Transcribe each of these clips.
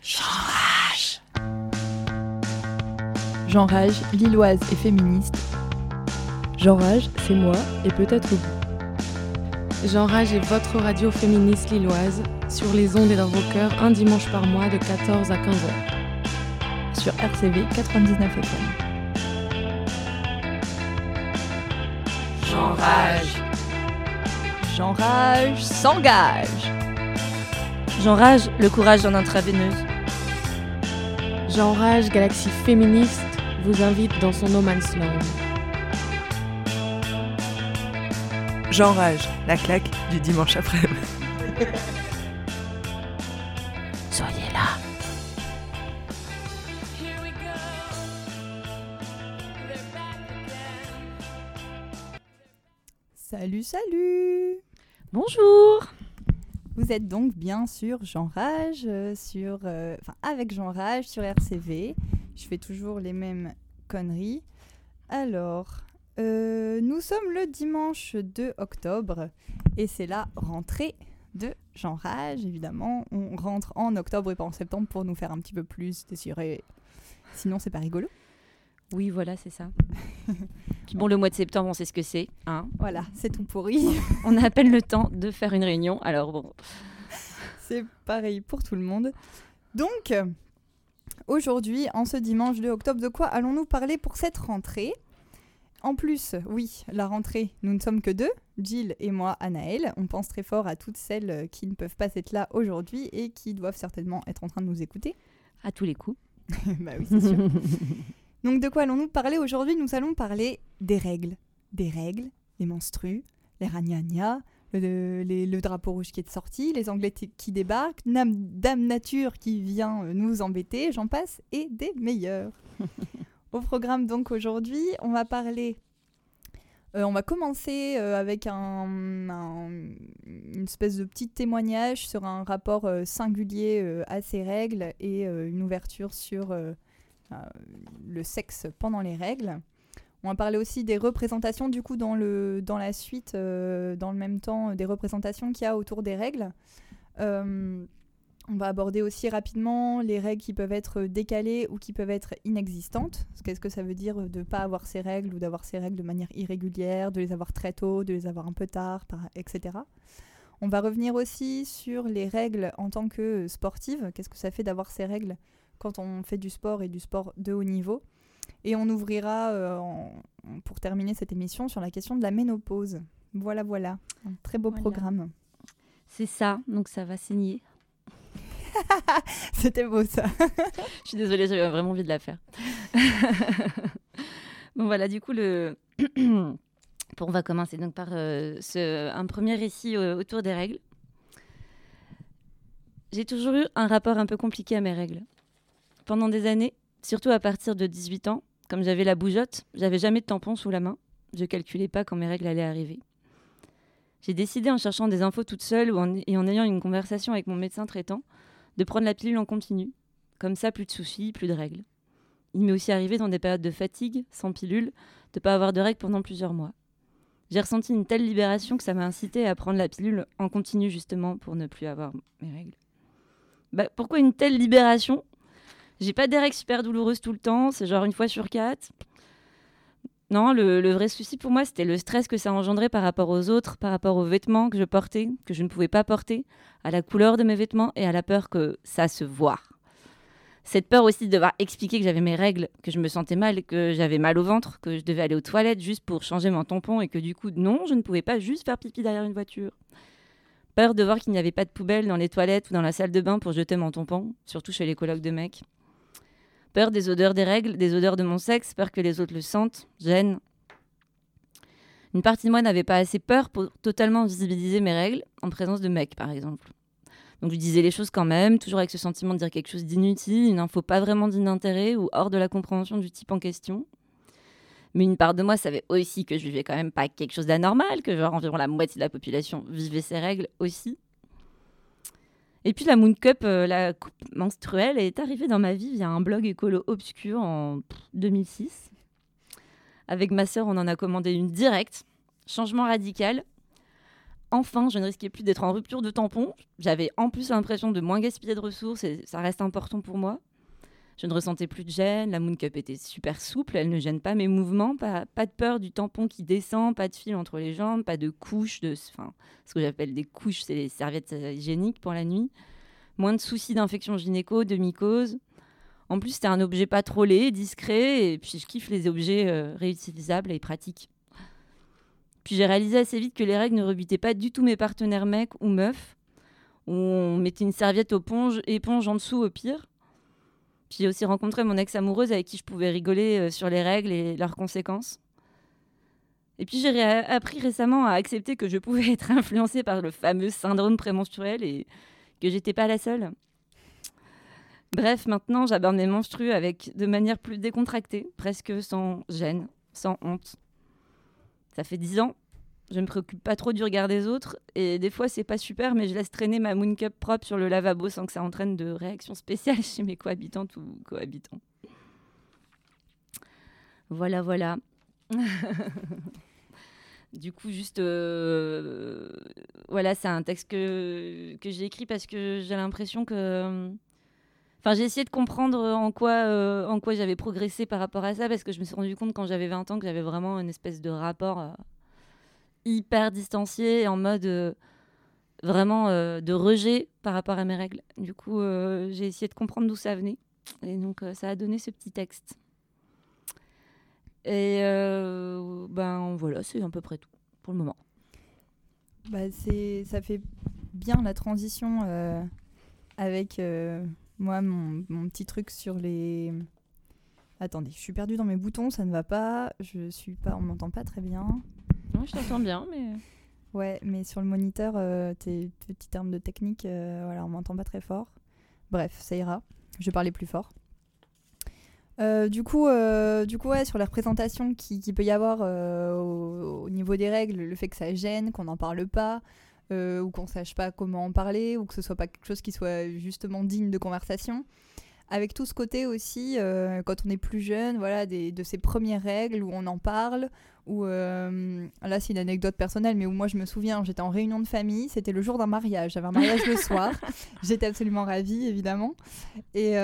J'enrage. J'enrage, lilloise et féministe. J'enrage, c'est moi et peut-être vous. J'enrage est votre radio féministe lilloise, sur les ondes et dans vos cœurs, un dimanche par mois de 14 à 15 heures. Sur RCV 99 FM. J'enrage. J'enrage s'engage. J'enrage, le courage en intraveineuse. J'enrage, Galaxie féministe, vous invite dans son no man's land. J'enrage, la claque du dimanche après-midi. Soyez là. Salut, salut. Bonjour. Vous êtes donc bien sûr J'enrage, avec J'enrage sur RCV. Je fais toujours les mêmes conneries. Alors, nous sommes le dimanche 2 octobre et c'est la rentrée de J'enrage. Évidemment, on rentre en octobre et pas en septembre pour nous faire un petit peu plus désirer. Sinon, c'est pas rigolo. Oui, voilà, c'est ça. Puis bon, le mois de septembre, on sait ce que c'est. Hein, voilà, c'est tout pourri. On a à peine le temps de faire une réunion, alors bon. C'est pareil pour tout le monde. Donc, aujourd'hui, en ce dimanche 2 octobre, de quoi allons-nous parler pour cette rentrée ? En plus, oui, la rentrée, nous ne sommes que deux, Jill et moi, Anaëlle. On pense très fort à toutes celles qui ne peuvent pas être là aujourd'hui et qui doivent certainement être en train de nous écouter. À tous les coups. Bah oui, c'est sûr. Donc, de quoi allons-nous parler aujourd'hui ? Nous allons parler des règles. Des règles, les menstrues, les ragnagnas, le drapeau rouge qui est sorti, les Anglais qui débarquent, Dame Nature qui vient nous embêter, j'en passe, et des meilleurs. Au programme donc aujourd'hui, on va parler... on va commencer avec une espèce de petit témoignage sur un rapport singulier à ces règles et une ouverture sur le sexe pendant les règles. On va parler aussi des représentations du coup dans la suite, dans le même temps, des représentations qu'il y a autour des règles. On va aborder aussi rapidement les règles qui peuvent être décalées ou qui peuvent être inexistantes. Qu'est-ce que ça veut dire de ne pas avoir ces règles ou d'avoir ces règles de manière irrégulière, de les avoir très tôt, de les avoir un peu tard, etc. On va revenir aussi sur les règles en tant que sportive. Qu'est-ce que ça fait d'avoir ces règles quand on fait du sport et du sport de haut niveau. Et on ouvrira, pour terminer cette émission, sur la question de la ménopause. Voilà, un très beau programme. C'est ça, donc ça va saigner. C'était beau ça. Je suis désolée, j'avais vraiment envie de la faire. Bon voilà, du coup, on va commencer donc par un premier récit autour des règles. J'ai toujours eu un rapport un peu compliqué à mes règles. Pendant des années, surtout à partir de 18 ans, comme j'avais la bougeotte, j'avais jamais de tampon sous la main. Je calculais pas quand mes règles allaient arriver. J'ai décidé en cherchant des infos toute seule et en ayant une conversation avec mon médecin traitant de prendre la pilule en continu. Comme ça, plus de soucis, plus de règles. Il m'est aussi arrivé dans des périodes de fatigue, sans pilule, de pas avoir de règles pendant plusieurs mois. J'ai ressenti une telle libération que ça m'a incité à prendre la pilule en continu justement pour ne plus avoir mes règles. Pourquoi une telle libération ? J'ai pas des règles super douloureuses tout le temps, c'est genre une fois sur 4. Non, le vrai souci pour moi, c'était le stress que ça engendrait par rapport aux autres, par rapport aux vêtements que je portais, que je ne pouvais pas porter, à la couleur de mes vêtements et à la peur que ça se voie. Cette peur aussi de devoir expliquer que j'avais mes règles, que je me sentais mal, que j'avais mal au ventre, que je devais aller aux toilettes juste pour changer mon tampon et que du coup, non, je ne pouvais pas juste faire pipi derrière une voiture. Peur de voir qu'il n'y avait pas de poubelle dans les toilettes ou dans la salle de bain pour jeter mon tampon, surtout chez les colocs de mecs. Peur des odeurs des règles, des odeurs de mon sexe, peur que les autres le sentent, gêne. Une partie de moi n'avait pas assez peur pour totalement visibiliser mes règles en présence de mecs, par exemple. Donc je disais les choses quand même, toujours avec ce sentiment de dire quelque chose d'inutile, une info pas vraiment digne d'intérêt ou hors de la compréhension du type en question. Mais une part de moi savait aussi que je vivais quand même pas quelque chose d'anormal, que genre environ la moitié de la population vivait ses règles aussi. Et puis la Moon Cup, la coupe menstruelle, est arrivée dans ma vie via un blog écolo obscur en 2006. Avec ma sœur, on en a commandé une directe. Changement radical. enfin, je ne risquais plus d'être en rupture de tampon. J'avais en plus l'impression de moins gaspiller de ressources et ça reste important pour moi. Je ne ressentais plus de gêne, la Moon Cup était super souple, elle ne gêne pas mes mouvements, pas de peur du tampon qui descend, pas de fil entre les jambes, pas de couches, ce que j'appelle des couches, c'est les serviettes hygiéniques pour la nuit. Moins de soucis d'infection gynéco, de mycose. En plus, c'était un objet pas trop laid, discret, et puis je kiffe les objets réutilisables et pratiques. Puis j'ai réalisé assez vite que les règles ne rebutaient pas du tout mes partenaires mecs ou meufs, où on mettait une serviette éponge en dessous au pire. Puis j'ai aussi rencontré mon ex-amoureuse avec qui je pouvais rigoler sur les règles et leurs conséquences. Et puis j'ai appris récemment à accepter que je pouvais être influencée par le fameux syndrome prémenstruel et que j'étais pas la seule. Bref, maintenant j'aborde mes menstrues de manière plus décontractée, presque sans gêne, sans honte. Ça fait 10 ans, je me préoccupe pas trop du regard des autres et des fois c'est pas super, mais je laisse traîner ma Moon Cup propre sur le lavabo sans que ça entraîne de réactions spéciales chez mes cohabitantes ou cohabitants. Voilà. Du coup, juste, voilà, c'est un texte que j'ai écrit parce que j'ai l'impression que... Enfin, j'ai essayé de comprendre en quoi j'avais progressé par rapport à ça, parce que je me suis rendu compte quand j'avais 20 ans que j'avais vraiment une espèce de rapport hyper distancié, en mode vraiment de rejet par rapport à mes règles. Du coup, j'ai essayé de comprendre d'où ça venait. Et donc, ça a donné ce petit texte. Et voilà, c'est à peu près tout pour le moment. Ça fait bien la transition avec moi, mon petit truc sur les... Attendez, je suis perdue dans mes boutons, ça ne va pas. On m'entend pas très bien. Ouais, je t'entends bien, mais... Ouais, mais sur le moniteur, tes petits termes de technique, on m'entend pas très fort. Bref, ça ira. Je vais parler plus fort. Du coup, ouais, sur les représentations qu'il peut y avoir au niveau des règles, le fait que ça gêne, qu'on n'en parle pas, ou qu'on sache pas comment en parler, ou que ce soit pas quelque chose qui soit justement digne de conversation. Avec tout ce côté aussi, quand on est plus jeune, voilà, de ces premières règles où on en parle, où là c'est une anecdote personnelle, mais où moi je me souviens, j'étais en réunion de famille, c'était le jour d'un mariage, j'avais un mariage le soir, j'étais absolument ravie évidemment, et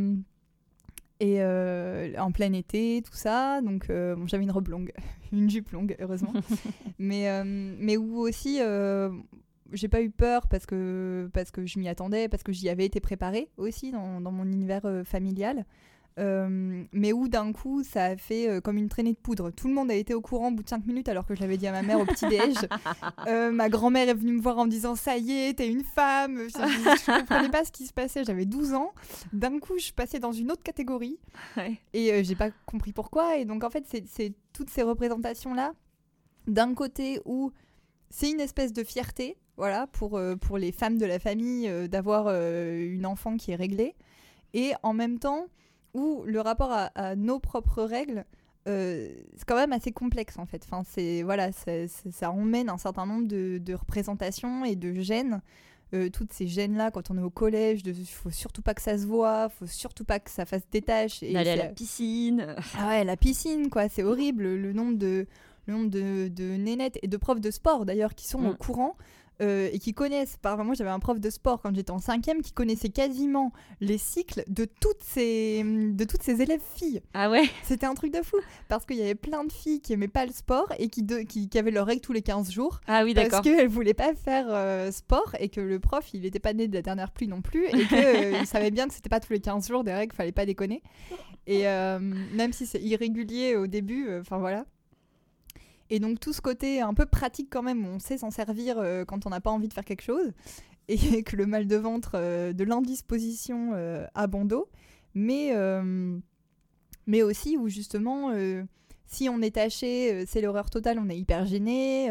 en plein été, tout ça, donc j'avais une robe longue, une jupe longue heureusement, mais où aussi j'ai pas eu peur parce que je m'y attendais, parce que j'y avais été préparée aussi dans mon univers familial, mais où d'un coup ça a fait comme une traînée de poudre. Tout le monde a été au courant au bout de 5 minutes alors que je l'avais dit à ma mère au petit-déj. Ma grand-mère est venue me voir en me disant « ça y est, t'es une femme ». Je comprenais pas ce qui se passait, j'avais 12 ans. D'un coup je passais dans une autre catégorie, ouais. Et j'ai pas compris pourquoi. Et donc en fait c'est toutes ces représentations-là, d'un côté où c'est une espèce de fierté, voilà, pour les femmes de la famille d'avoir une enfant qui est réglée, et en même temps où le rapport à nos propres règles, c'est quand même assez complexe en fait. Enfin, ça emmène un certain nombre de représentations et de gènes. Toutes ces gènes-là, quand on est au collège, il faut surtout pas que ça se voit, faut surtout pas que ça fasse des taches. D'aller à la piscine. Ah ouais, la piscine, quoi, c'est horrible. Le nombre de nénettes et de profs de sport d'ailleurs qui sont au courant. Et qui connaissent, moi j'avais un prof de sport quand j'étais en 5e qui connaissait quasiment les cycles de toutes ces élèves filles. Ah ouais. C'était un truc de fou, parce qu'il y avait plein de filles qui aimaient pas le sport et qui avaient leurs règles tous les 15 jours. Ah oui, d'accord. Parce qu'elles voulaient pas faire sport, et que le prof il était pas né de la dernière pluie non plus, et qu'il savait bien que c'était pas tous les 15 jours des règles, fallait pas déconner. Et même si c'est irrégulier au début, voilà. Et donc tout ce côté un peu pratique quand même, où on sait s'en servir quand on n'a pas envie de faire quelque chose, et que le mal de ventre, de l'indisposition a bon dos, mais aussi où justement, si on est taché, c'est l'horreur totale, on est hyper gêné,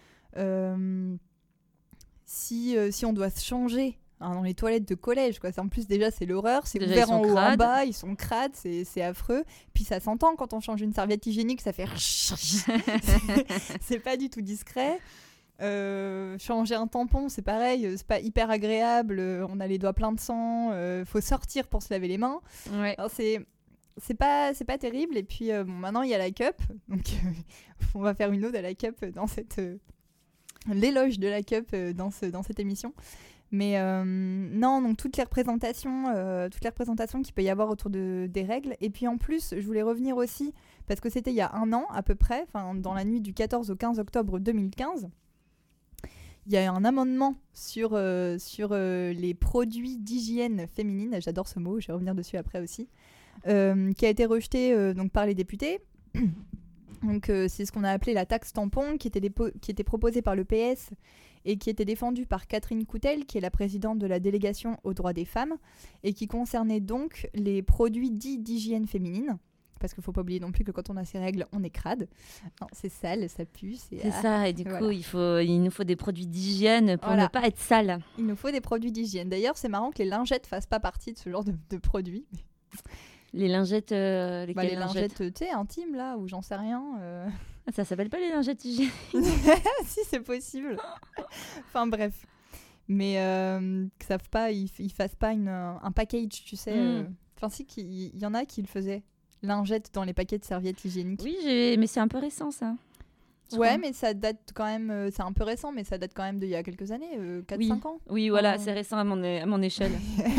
si on doit se changer dans les toilettes de collège, quoi. En plus déjà c'est l'horreur, c'est déjà, ouvert en haut en bas, ils sont crades, c'est affreux, puis ça s'entend quand on change une serviette hygiénique, ça fait c'est pas du tout discret. Changer un tampon, c'est pareil, c'est pas hyper agréable, on a les doigts pleins de sang, faut sortir pour se laver les mains. Ouais. Alors c'est pas terrible. Et puis maintenant il y a la cup, donc on va faire une ode à la cup dans cette l'éloge de la cup dans cette émission. Mais non, donc toutes les représentations qu'il peut y avoir autour des règles. Et puis en plus, je voulais revenir aussi, parce que c'était il y a 1 an à peu près, dans la nuit du 14 au 15 octobre 2015, il y a eu un amendement sur les produits d'hygiène féminine, j'adore ce mot, je vais revenir dessus après aussi, qui a été rejeté donc, par les députés. Donc c'est ce qu'on a appelé la taxe tampon, qui était proposée par le PS et qui était défendue par Catherine Coutel, qui est la présidente de la délégation aux droits des femmes, et qui concernait donc les produits dits d'hygiène féminine. Parce qu'il ne faut pas oublier non plus que quand on a ces règles, on est crade. Non, c'est sale, ça pue. C'est ça, et du coup, il nous faut des produits d'hygiène pour ne pas être sale. Il nous faut des produits d'hygiène. D'ailleurs, c'est marrant que les lingettes ne fassent pas partie de ce genre de produits. Les lingettes, les lingettes, tu sais, intimes, là, ou j'en sais rien. Ça s'appelle pas les lingettes hygiéniques. Si, c'est possible. Enfin, bref. Mais ils fassent pas un package, tu sais. Enfin, si, il y en a qui le faisaient. Lingettes dans les paquets de serviettes hygiéniques. Oui, mais c'est un peu récent, ça. Ouais, mais ça date quand même... c'est un peu récent, mais ça date quand même d'il y a quelques années, 4-5 ans. Oui, voilà, c'est récent à mon échelle.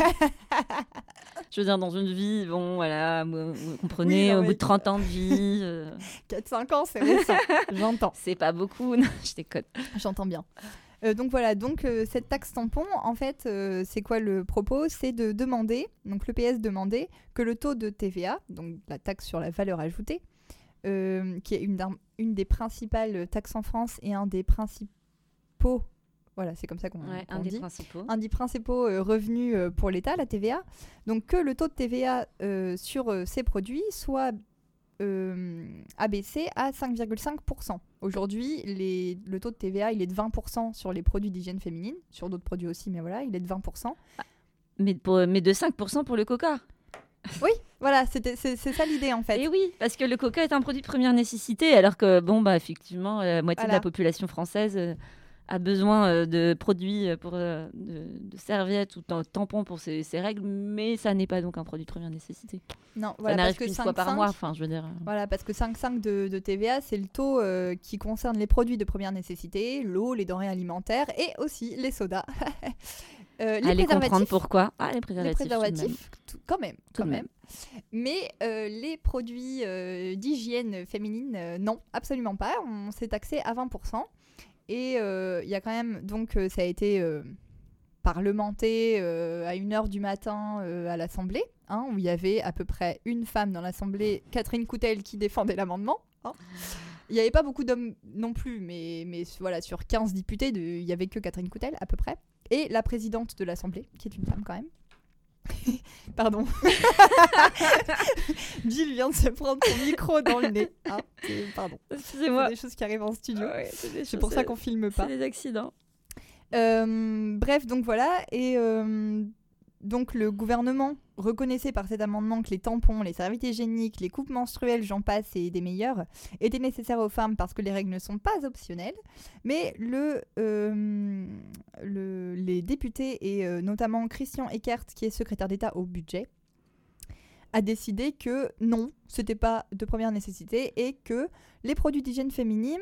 Je veux dire, dans une vie, bon, voilà, vous comprenez, au bout de 30 ans de vie... 4-5 ans, c'est récent, j'entends. C'est pas beaucoup, non, je déconne. J'entends bien. Donc voilà, cette taxe tampon, en fait, c'est quoi le propos ? C'est de demander, donc le PS demandait que le taux de TVA, donc la taxe sur la valeur ajoutée, qui est une des principales taxes en France et un des principaux, voilà, c'est comme ça qu'on dit, un des principaux revenus pour l'État, la TVA, donc que le taux de TVA sur ces produits soit abaissé à 5,5%. Aujourd'hui, le taux de TVA, il est de 20% sur les produits d'hygiène féminine, sur d'autres produits aussi, mais voilà, il est de 20%. Mais de 5% pour le coca. Oui, voilà, c'est ça l'idée en fait. Et oui, parce que le coca est un produit de première nécessité, alors que, bon, bah, effectivement, la moitié de la population française a besoin de produits, de serviettes ou de tampons pour ses règles, mais ça n'est pas donc un produit de première nécessité. Non, voilà, ça n'arrive qu'une fois par mois, enfin, je veux dire. Voilà, parce que 5,5 de TVA, c'est le taux qui concerne les produits de première nécessité, l'eau, les denrées alimentaires et aussi les sodas. Allez comprendre pourquoi. Les préservatifs, quand même. Mais les produits d'hygiène féminine, non, absolument pas. On s'est taxé à 20%. Et il y a quand même, donc ça a été parlementé à 1h du matin à l'Assemblée, où il y avait à peu près une femme dans l'Assemblée, Catherine Coutel, qui défendait l'amendement. Il n'y avait pas beaucoup d'hommes non plus, mais voilà, sur 15 députés, il n'y avait que Catherine Coutel à peu près. Et la présidente de l'Assemblée, qui est une femme quand même. Pardon. Jill vient de se prendre son micro dans le nez. Pardon. Excusez-moi. C'est des choses qui arrivent en studio. Ouais, c'est pour ça qu'on filme pas. C'est des accidents. Bref, donc voilà. Et donc le gouvernement reconnaissait par cet amendement que les tampons, les serviettes hygiéniques, les coupes menstruelles, j'en passe et des meilleurs, étaient nécessaires aux femmes parce que les règles ne sont pas optionnelles. Mais les députés et notamment Christian Eckert, qui est secrétaire d'État au budget, a décidé que non, c'était pas de première nécessité et que les produits d'hygiène féminine,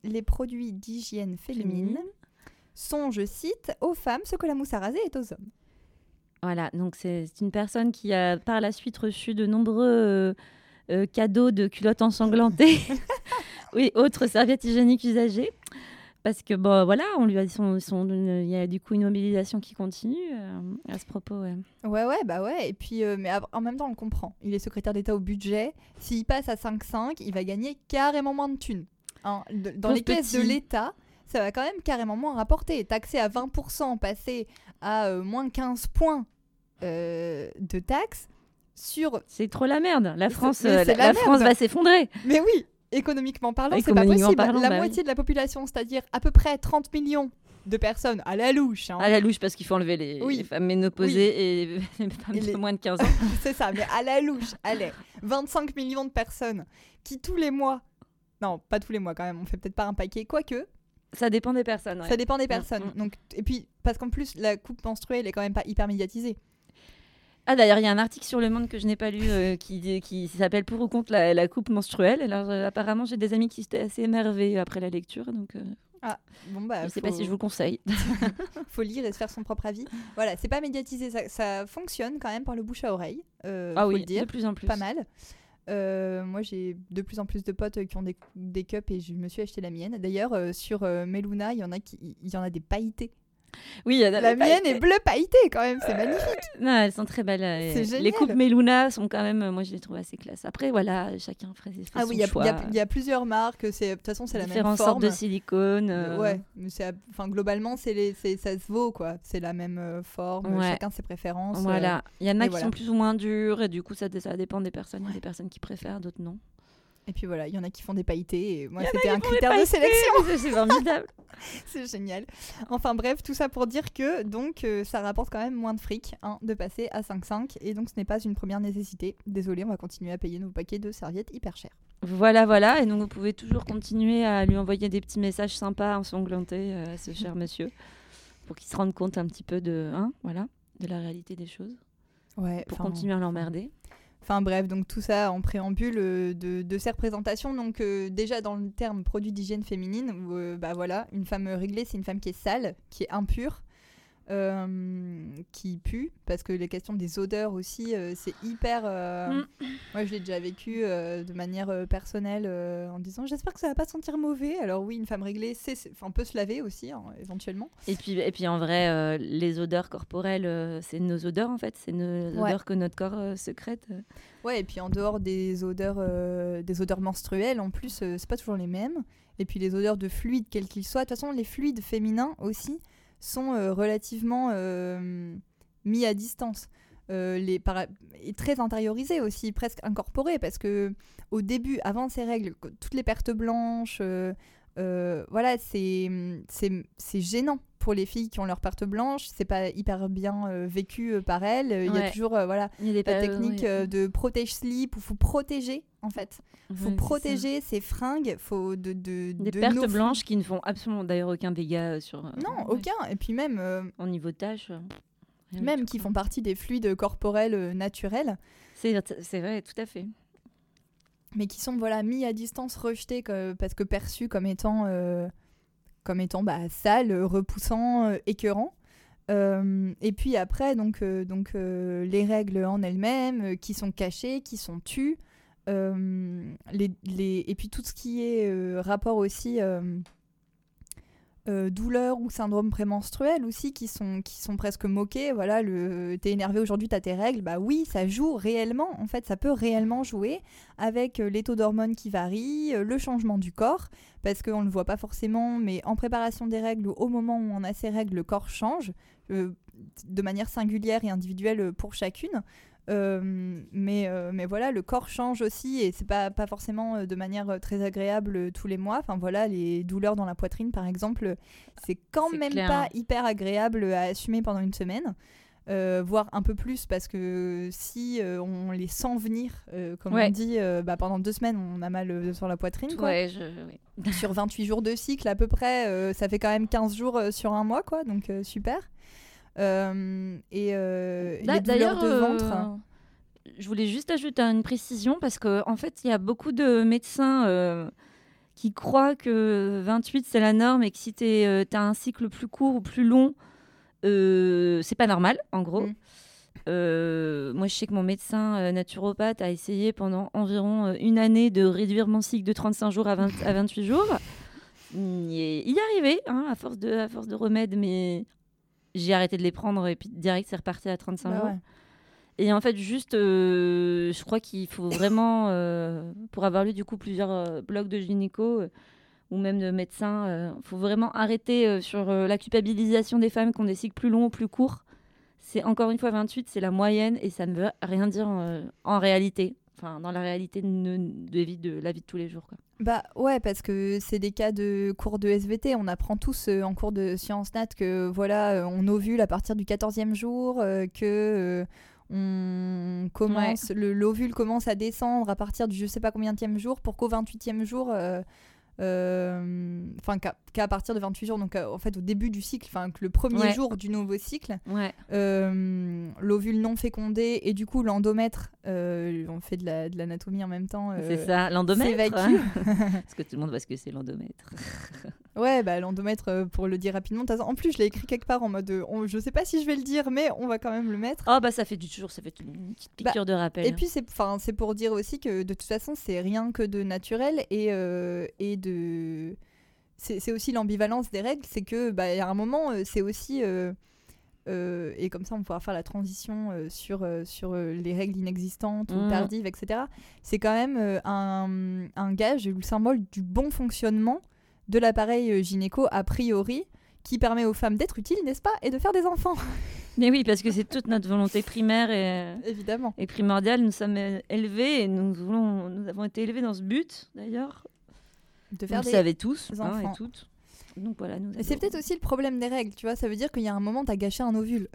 sont, je cite, aux femmes ce que la mousse à raser est aux hommes. Voilà, donc c'est une personne qui a par la suite reçu de nombreux cadeaux de culottes ensanglantées, oui, autres serviettes hygiéniques usagées, parce que bon, voilà, on lui a il y a du coup une mobilisation qui continue à ce propos. Ouais. Et puis, mais en même temps, on le comprend. Il est secrétaire d'État au budget. S'il passe à 5,5, il va gagner carrément moins de thunes. Dans les caisses de l'État, ça va quand même carrément moins rapporter. Taxé à 20%, passer à moins 15 points de taxes sur... C'est trop la merde. La France va s'effondrer. Mais oui, économiquement parlant, c'est pas possible. La moitié de la population, c'est-à-dire à peu près 30 millions de personnes à la louche. À la louche, parce qu'il faut enlever les femmes ménopausées et les femmes de moins de 15 ans. C'est ça, mais à la louche, allez, 25 millions de personnes qui tous les mois... Non, pas tous les mois quand même, on fait peut-être pas un paquet, quoique... Ça dépend des personnes. Ouais. Ça dépend des personnes. Donc, et puis, parce qu'en plus, la coupe menstruelle est quand même pas hyper médiatisée. D'ailleurs, il y a un article sur Le Monde que je n'ai pas lu qui s'appelle Pour ou contre la coupe menstruelle. Alors, apparemment, j'ai des amis qui étaient assez émerveillés après la lecture. Donc, Ah, bon bah. Je sais pas si je vous le conseille. Faut lire et se faire son propre avis. Voilà, c'est pas médiatisé, ça fonctionne quand même par le bouche à oreille. Ah faut oui, le dire. de plus en plus. Pas mal. Moi, j'ai de plus en plus de potes qui ont des cups et je me suis acheté la mienne. D'ailleurs, sur Meluna, il y en a des pailletés. Oui, la mienne est bleu pailleté quand même, c'est magnifique. Non, elles sont très belles. C'est génial. Les coupes Meluna sont quand même, moi je les trouve assez classe. Après, voilà, chacun fait son il choix. y a plusieurs marques. De toute façon, c'est la même Différentes forme. sortes de silicone. Ouais, mais globalement, ça se vaut, quoi. C'est la même forme, Ouais. chacun ses préférences. Voilà, il y en a qui voilà. sont plus ou moins durs et du coup, ça dépend des personnes. Il y a des personnes qui préfèrent, d'autres non. Et puis voilà, il y en a qui font des pailletés. Et moi, c'était un critère de sélection. C'est formidable. C'est génial. Enfin bref, tout ça pour dire que donc ça rapporte quand même moins de fric de passer à 5,5 et donc ce n'est pas une première nécessité. Désolé, on va continuer à payer nos paquets de serviettes hyper chers. Voilà. Et donc vous pouvez toujours continuer à lui envoyer des petits messages sympas ensanglantés à ce cher monsieur pour qu'il se rende compte un petit peu de la réalité des choses. Ouais. Pour continuer à l'emmerder. Enfin bref, donc tout ça en préambule de ces représentations. Donc déjà dans le terme produit d'hygiène féminine, une femme réglée, c'est une femme qui est sale, qui est impure, qui pue, parce que les questions des odeurs aussi, c'est hyper... Moi je l'ai déjà vécu de manière personnelle en disant j'espère que ça va pas sentir mauvais. Alors oui, une femme réglée, on peut se laver aussi, éventuellement. Et puis en vrai, les odeurs corporelles, c'est nos odeurs en fait, c'est nos odeurs que notre corps sécrète. Ouais, et puis en dehors des odeurs menstruelles, en plus, c'est pas toujours les mêmes. Et puis les odeurs de fluides, quels qu'ils soient. De toute façon, les fluides féminins aussi sont relativement mis à distance. Et très intériorisés aussi, presque incorporés, parce que au début, avant ces règles, toutes les pertes blanches, c'est gênant pour les filles qui ont leurs pertes blanches. C'est pas hyper bien vécu par elles. Il y a toujours la technique de protège-slip où il faut protéger en fait. Il faut protéger ses fringues. Des pertes blanches qui ne font absolument d'ailleurs aucun dégât sur. Non, aucun. Et puis même. Au niveau taches. Même qui font partie des fluides corporels naturels. C'est vrai, tout à fait. Mais qui sont mis à distance, rejetés parce que perçus comme étant sales, repoussants, écœurants. Et puis après, les règles en elles-mêmes qui sont cachées, qui sont tues. Et puis tout ce qui est rapport aussi douleurs ou syndrome prémenstruel aussi qui sont presque moqués. Voilà, t'es énervé aujourd'hui, t'as tes règles. Bah oui, ça joue réellement. En fait, ça peut réellement jouer avec les taux d'hormones qui varient, le changement du corps, parce qu'on ne le voit pas forcément, mais en préparation des règles ou au moment où on a ces règles, le corps change de manière singulière et individuelle pour chacune. Mais voilà, le corps change aussi et c'est pas forcément de manière très agréable tous les mois. Enfin voilà, les douleurs dans la poitrine par exemple, c'est même clair. Pas hyper agréable à assumer pendant une semaine, voire un peu plus, parce que si on les sent venir, comme on dit, pendant 2 semaines on a mal sur la poitrine quoi. Sur 28 jours de cycle à peu près, ça fait quand même 15 jours sur un mois quoi, donc super. Les douleurs de ventre. Je voulais juste ajouter une précision parce que en fait, il y a beaucoup de médecins qui croient que 28 c'est la norme et que si t'as un cycle plus court ou plus long, c'est pas normal, en gros. Moi, je sais que mon médecin naturopathe a essayé pendant environ 1 année de réduire mon cycle de 35 jours à 28 jours. Il y arrivait, à force de remèdes, mais j'ai arrêté de les prendre et puis direct, c'est reparti à 35 jours. Ouais. Et en fait, juste, je crois qu'il faut vraiment, pour avoir lu du coup plusieurs blogs de gynéco ou même de médecins, faut vraiment arrêter sur la culpabilisation des femmes qui ont des cycles plus longs ou plus courts. C'est encore une fois 28, c'est la moyenne et ça ne veut rien dire en réalité. Enfin, dans la réalité de la vie de tous les jours, quoi. Bah ouais, parce que c'est des cas de cours de SVT. On apprend tous en cours de sciences nat que voilà, on ovule à partir du 14e jour, on commence, l'ovule commence à descendre à partir du je sais pas combienième jour pour qu'au 28e jour, qu'à partir de 28 jours, donc en fait au début du cycle, que le premier jour du nouveau cycle, l'ovule non fécondé et du coup l'endomètre, on fait de l'anatomie en même temps, c'est ça, l'endomètre s'évacue. Parce que tout le monde voit ce que c'est l'endomètre. Ouais, bah l'endomètre, pour le dire rapidement. En plus, je l'ai écrit quelque part en mode, je sais pas si je vais le dire, mais on va quand même le mettre. Oh bah ça fait une petite piqûre de rappel. Et puis c'est pour dire aussi que de toute façon, c'est rien que de naturel et de. C'est aussi l'ambivalence des règles, c'est que y a un moment, c'est aussi et comme ça on pourra faire la transition sur les règles inexistantes ou tardives, etc. C'est quand même un gage ou le symbole du bon fonctionnement de l'appareil gynéco a priori, qui permet aux femmes d'être utiles, n'est-ce pas, et de faire des enfants. Mais oui, parce que c'est toute notre volonté primaire Évidemment. Et primordiale. Nous sommes élevés et nous avons été élevés dans ce but, d'ailleurs. De faire vous le savez tous, enfants. Et toutes. Donc voilà, Mais c'est peut-être aussi le problème des règles, tu vois, ça veut dire qu'il y a un moment, t'as gâché un ovule.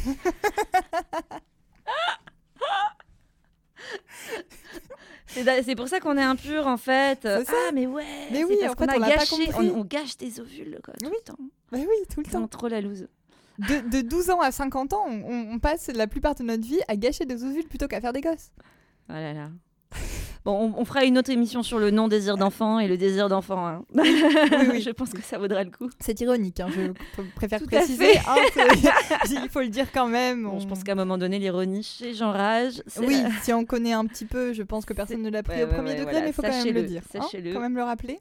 C'est pour ça qu'on est impur en fait. C'est ça. Ah mais ouais. Mais oui, parce en fait, qu'on on a l'a pas gâché. compris. On gâche des ovules quoi, tout le temps. Bah oui, tout le temps. Trop la loose. De 12 ans à 50 ans, on passe la plupart de notre vie à gâcher des ovules plutôt qu'à faire des gosses. Oh là là. Bon, on fera une autre émission sur le non-désir d'enfant et le désir d'enfant. Hein. Oui. Je pense que ça vaudrait le coup. C'est ironique, hein, je préfère Tout à préciser. Hein, il faut le dire quand même. Bon, je pense qu'à un moment donné, l'ironie chez Jean Rage. Oui, si on connaît un petit peu, je pense que personne ne l'a pris au premier degré, mais il faut quand même le dire. Sachez-le. Quand même le rappeler.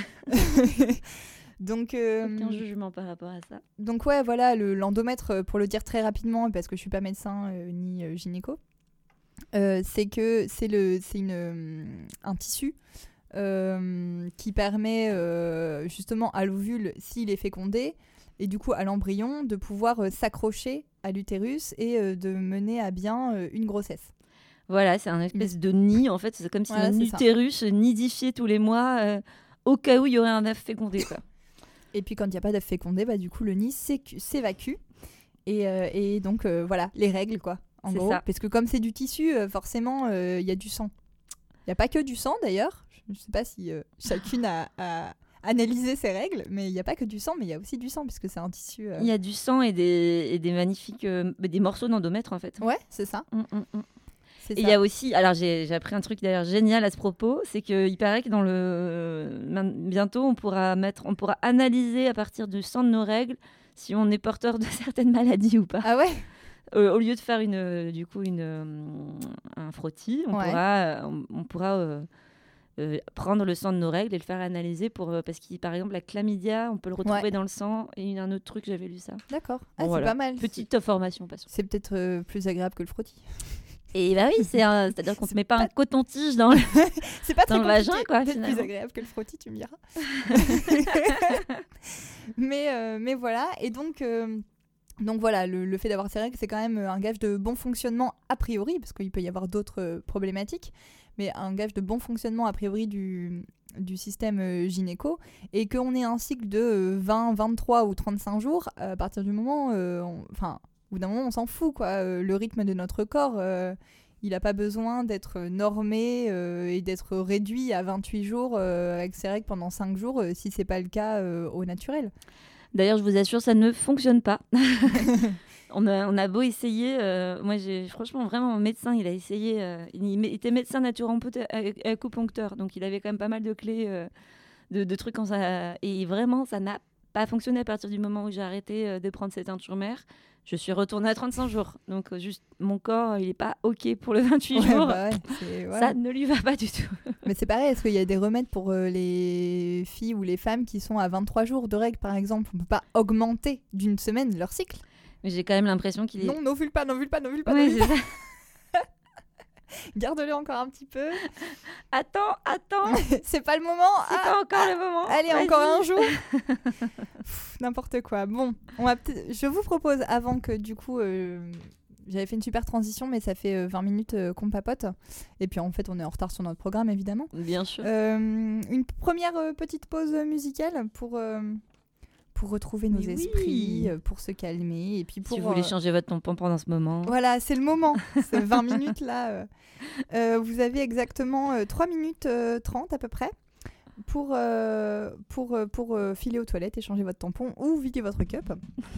Donc, aucun jugement par rapport à ça. Donc ouais, voilà, l'endomètre, pour le dire très rapidement, parce que je suis pas médecin ni gynéco, c'est que c'est un tissu qui permet justement à l'ovule, s'il est fécondé, et du coup à l'embryon, de pouvoir s'accrocher à l'utérus et de mener à bien une grossesse. Voilà, c'est un espèce de nid, en fait. C'est comme si un utérus nidifié tous les mois, au cas où il y aurait un œuf fécondé, quoi. Et puis quand il n'y a pas d'œuf fécondé, bah, du coup le nid s'évacue. Et donc voilà, les règles quoi. En gros, ça. Parce que comme c'est du tissu, forcément il y a du sang. Il n'y a pas que du sang d'ailleurs. Je ne sais pas si chacune a analysé ses règles, mais il n'y a pas que du sang, mais il y a aussi du sang puisque c'est un tissu. Il y a du sang et des magnifiques des morceaux d'endomètre en fait. Ouais, c'est ça. Et il y a aussi, alors j'ai appris un truc d'ailleurs génial à ce propos, c'est qu'il paraît que bientôt on pourra analyser à partir du sang de nos règles si on est porteur de certaines maladies ou pas. Ah ouais. Au lieu de faire un frottis, on pourra prendre le sang de nos règles et le faire analyser parce que par exemple la chlamydia, on peut le retrouver dans le sang, et il y a un autre truc, j'avais lu ça. D'accord. Bon, voilà. C'est pas mal. Petite formation, passons. C'est peut-être plus agréable que le frottis. Et bah oui, c'est-à-dire qu'on ne met pas un coton-tige dans le, c'est pas très dans le vagin, quoi. C'est plus agréable que le frottis, tu me diras. mais voilà, et donc voilà, le fait d'avoir ces règles, c'est quand même un gage de bon fonctionnement a priori, parce qu'il peut y avoir d'autres problématiques, mais un gage de bon fonctionnement a priori du système gynéco, et qu'on ait un cycle de 20, 23 ou 35 jours, à partir du moment, au bout d'un moment, on s'en fout, quoi. Le rythme de notre corps, il n'a pas besoin d'être normé et d'être réduit à 28 jours avec ses règles pendant 5 jours, si ce n'est pas le cas au naturel. D'ailleurs, je vous assure, ça ne fonctionne pas. on a beau essayer. Moi, franchement, vraiment, mon médecin, il a essayé. Il était médecin acupuncteur, donc il avait quand même pas mal de clés, de trucs quand ça. Et vraiment, ça n'a pas fonctionné à partir du moment où j'ai arrêté de prendre cette teinture mère. Je suis retournée à 35 jours. Donc, juste, mon corps, il n'est pas OK pour le 28 jours. Bah ça ne lui va pas du tout. Mais c'est pareil, est-ce qu'il y a des remèdes pour les filles ou les femmes qui sont à 23 jours de règles, par exemple? On ne peut pas augmenter d'une semaine leur cycle. Mais j'ai quand même l'impression qu'il est... Non, n'ovule pas. Oui, c'est ça. Garde-le encore un petit peu. Attends. C'est pas le moment. C'est pas encore le moment. Allez, vas-y. Encore un jour. N'importe quoi. Bon, je vous propose, avant que du coup, j'avais fait une super transition, mais ça fait 20 minutes qu'on papote. Et puis en fait, on est en retard sur notre programme, évidemment. Bien sûr. Une première petite pause musicale pour retrouver nos esprits, pour se calmer. Et puis pour, si vous voulez changer votre tampon pendant ce moment. Voilà, c'est le moment. C'est 20 minutes là. Vous avez exactement 3 minutes 30 à peu près pour filer aux toilettes et changer votre tampon ou vider votre cup.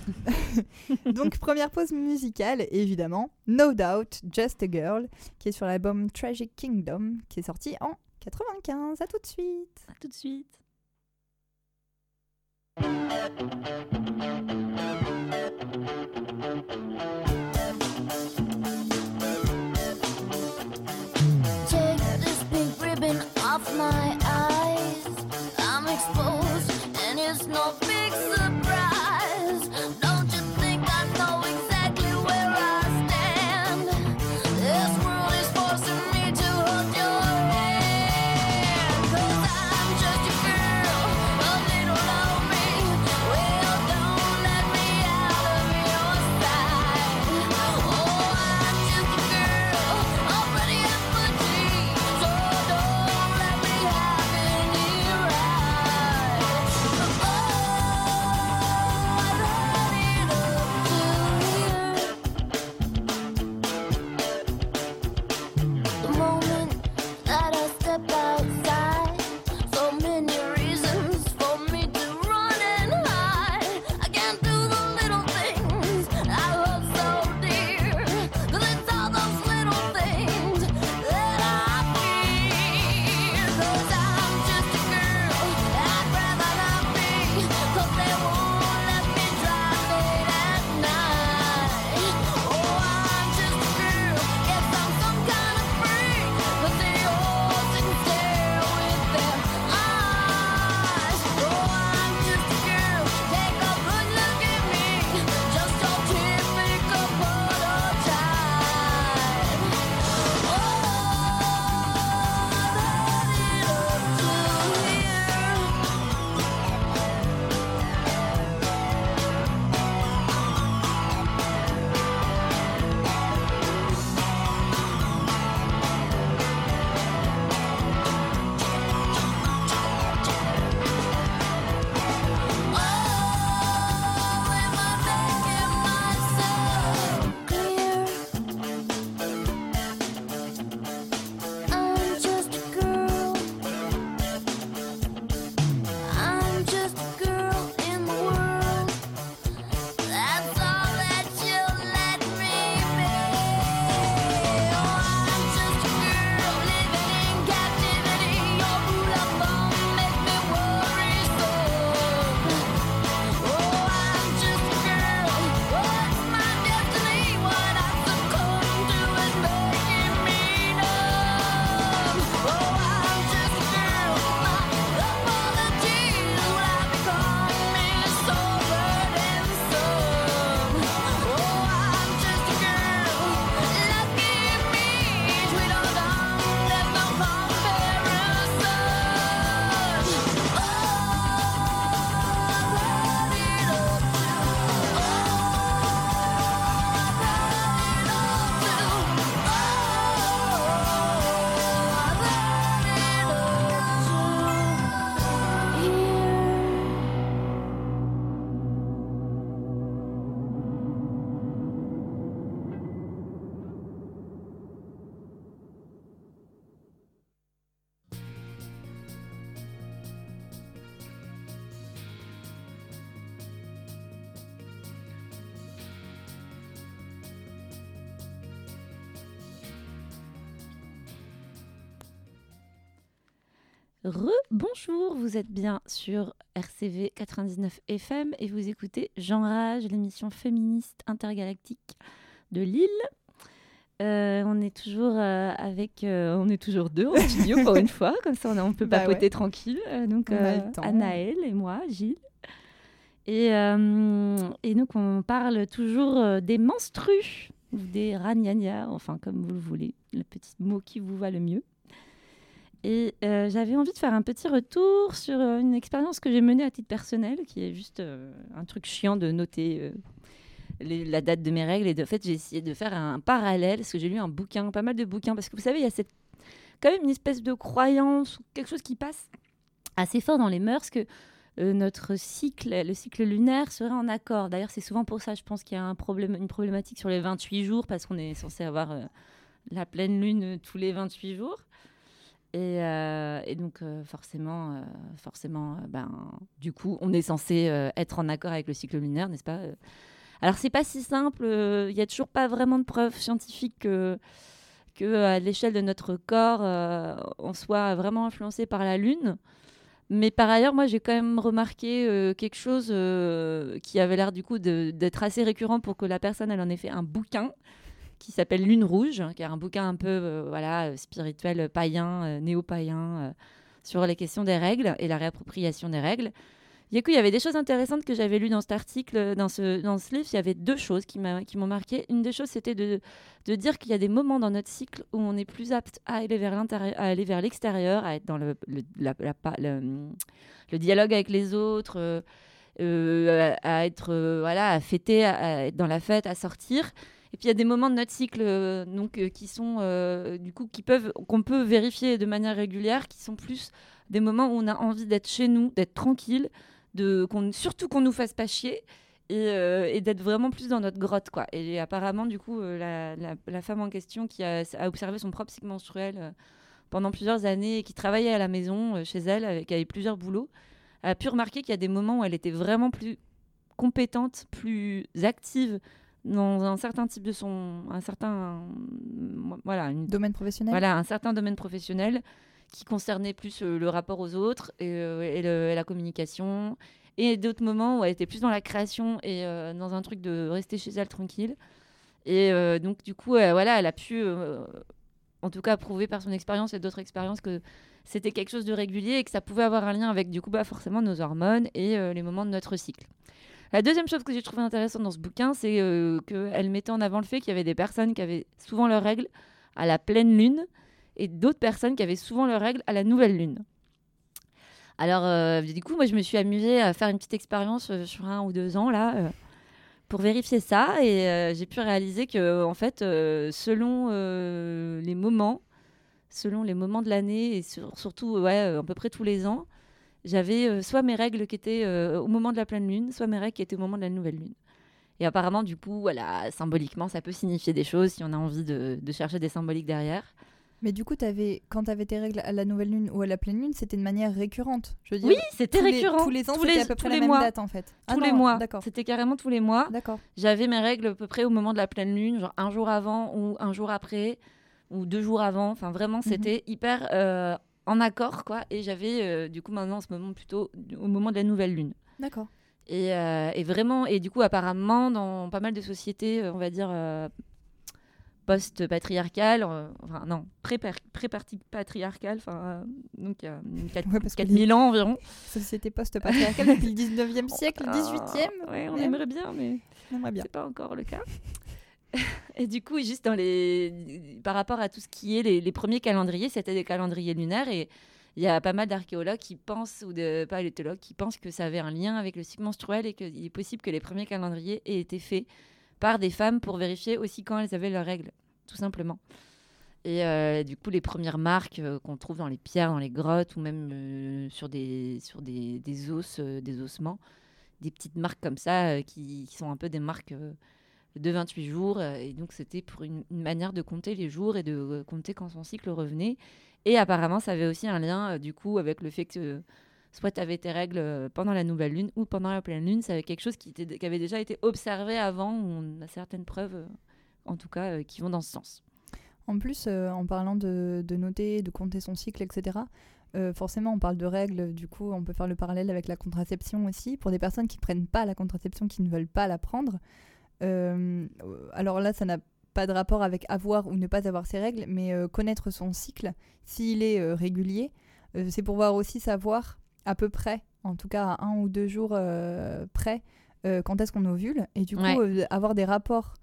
Donc première pause musicale, évidemment, No Doubt, Just a Girl, qui est sur l'album Tragic Kingdom, qui est sorti en 95. À tout de suite. À tout de suite. Take this pink ribbon off my eyes. I'm exposed, and it's no big surprise. Don't you think I know exactly where I stand? This world is forcing me to hold your hand. 'Cause I'm just a girl, a little lonely. Well, don't let me out of your sight. Oh, I'm just a girl, already in my dreams. So don't let me have any rights. Oh, I let it up to you. The moment that I step outside, so many reasons for me to run and hide. I can't do the little things I hold so dear, 'cause it's all those little things that I fear. 'Cause I'm just a girl, I'd rather not be, 'cause they won't let me drive late at night. Oh, I'm just a girl, guess I'm some kind of freak, but they all sit and stare with their eyes. Oh, I'm just a girl, take a good look at me, just your typical prototype. Oh, am I making myself clear? I'm just a girl. I'm just a girl in the world. That's all that you'll let me be. Oh, I'm just a girl living in captivity. Your rule of thumb makes me worrisome. Oh, I'm just a girl. What's my destiny? What I succumb to is making me numb. Oh, I'm just a girl. My apologies will have become me so burdensome. Oh, I'm just a girl. Lucky me, sweet or dumb, there's no comparison. Oh, Bonjour, vous êtes bien sur RCV 99 FM et vous écoutez J'enrage, l'émission féministe intergalactique de Lille. On est toujours on est toujours deux en studio pour une fois, comme ça on peut papoter tranquille. Donc Anaëlle et moi, Gilles. Et donc on parle toujours des menstrues ou des ragnagnas, enfin comme vous le voulez, le petit mot qui vous va le mieux. Et j'avais envie de faire un petit retour sur une expérience que j'ai menée à titre personnel, qui est juste un truc chiant de noter la date de mes règles. Et de fait, j'ai essayé de faire un parallèle, parce que j'ai lu pas mal de bouquins, parce que vous savez, il y a quand même une espèce de croyance, quelque chose qui passe assez fort dans les mœurs, que notre cycle, le cycle lunaire, serait en accord. D'ailleurs, c'est souvent pour ça, je pense qu'il y a une problématique sur les 28 jours, parce qu'on est censé avoir la pleine lune tous les 28 jours. Et donc, forcément, du coup, on est censé être en accord avec le cycle lunaire, n'est-ce pas ? Alors, c'est pas si simple. Il n'y a toujours pas vraiment de preuves scientifiques que à l'échelle de notre corps, on soit vraiment influencé par la Lune. Mais par ailleurs, moi, j'ai quand même remarqué quelque chose qui avait l'air du coup d'être assez récurrent pour que la personne, elle en ait fait un bouquin qui s'appelle Lune Rouge, qui est un bouquin un peu spirituel, païen, néo-païen, sur les questions des règles et la réappropriation des règles. Du coup, il y avait des choses intéressantes que j'avais lues dans cet article, dans ce livre. Il y avait 2 choses qui m'ont marqué. Une des choses, c'était de dire qu'il y a des moments dans notre cycle où on est plus apte à aller vers l'intérieur, à aller vers l'extérieur, à être dans le dialogue avec les autres, à être à fêter, à être dans la fête, à sortir. Et puis il y a des moments de notre cycle qui sont qu'on peut vérifier de manière régulière, qui sont plus des moments où on a envie d'être chez nous, d'être tranquille, surtout qu'on nous fasse pas chier et d'être vraiment plus dans notre grotte, quoi. Et apparemment, du coup, la femme en question qui a observé son propre cycle menstruel pendant plusieurs années et qui travaillait à la maison chez elle, qui avait plusieurs boulots, a pu remarquer qu'il y a des moments où elle était vraiment plus compétente, plus active dans un certain type de Domaine professionnel. Voilà, un certain domaine professionnel qui concernait plus le rapport aux autres et la communication, et d'autres moments où elle était plus dans la création et dans un truc de rester chez elle tranquille. Et donc du coup, elle a pu, en tout cas, prouver par son expérience et d'autres expériences que c'était quelque chose de régulier et que ça pouvait avoir un lien avec du coup forcément nos hormones et les moments de notre cycle. La deuxième chose que j'ai trouvé intéressante dans ce bouquin, c'est qu'elle mettait en avant le fait qu'il y avait des personnes qui avaient souvent leurs règles à la pleine lune et d'autres personnes qui avaient souvent leurs règles à la nouvelle lune. Alors, du coup, moi, je me suis amusée à faire une petite expérience sur 1 ou 2 ans, là, pour vérifier ça. Et j'ai pu réaliser que, en fait, selon les moments de l'année, et surtout, à peu près tous les ans, j'avais soit mes règles qui étaient au moment de la pleine lune, soit mes règles qui étaient au moment de la nouvelle lune. Et apparemment, du coup, symboliquement, ça peut signifier des choses si on a envie de chercher des symboliques derrière. Mais du coup, quand tu avais tes règles à la nouvelle lune ou à la pleine lune, c'était de manière récurrente. Je veux dire, oui, c'était récurrent. Tous les ans, c'était à peu près la même date, en fait. Tous les mois. D'accord. C'était carrément tous les mois. D'accord. J'avais mes règles à peu près au moment de la pleine lune, genre un jour avant ou un jour après, ou 2 jours avant. Enfin, vraiment, c'était hyper en accord, quoi. Et j'avais, du coup, maintenant, en ce moment, plutôt au moment de la nouvelle lune. D'accord. Et vraiment, et du coup, apparemment, dans pas mal de sociétés, on va dire... post-patriarcale, pré-patriarcale, donc il y a 4000 ans environ. Société post-patriarcale depuis le 19e siècle, 18e. Oui, on aimerait bien, mais c'est pas encore le cas. Et du coup, juste par rapport à tout ce qui est les premiers calendriers, c'était des calendriers lunaires, et il y a pas mal d'archéologues qui pensent, ou de paléontologues qui pensent que ça avait un lien avec le cycle menstruel et qu'il est possible que les premiers calendriers aient été faits par des femmes pour vérifier aussi quand elles avaient leurs règles, tout simplement. Et du coup, les premières marques qu'on trouve dans les pierres, dans les grottes, ou même sur des os, des ossements, des petites marques comme ça, qui sont un peu des marques de 28 jours. Et donc, c'était pour une manière de compter les jours et de compter quand son cycle revenait. Et apparemment, ça avait aussi un lien, du coup, avec le fait que... soit tu avais tes règles pendant la nouvelle lune ou pendant la pleine lune, c'est quelque chose qui avait déjà été observé avant, où on a certaines preuves, en tout cas, qui vont dans ce sens. En plus, en parlant de noter, de compter son cycle, etc., forcément, on parle de règles, du coup, on peut faire le parallèle avec la contraception aussi. Pour des personnes qui ne prennent pas la contraception, qui ne veulent pas la prendre, alors là, ça n'a pas de rapport avec avoir ou ne pas avoir ses règles, mais connaître son cycle, s'il est régulier, c'est pour pouvoir aussi savoir à peu près, en tout cas à 1 ou 2 jours près, quand est-ce qu'on ovule, et du coup avoir des rapports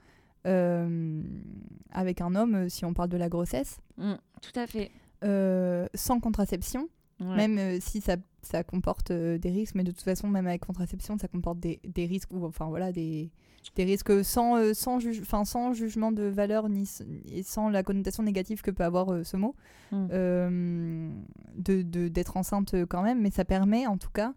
avec un homme, si on parle de la grossesse, tout à fait, sans contraception, même si ça comporte des risques, mais de toute façon, même avec contraception, ça comporte des risques, ou enfin voilà, des risques sans jugement de valeur et sans la connotation négative que peut avoir ce mot, d'être enceinte quand même, mais ça permet en tout cas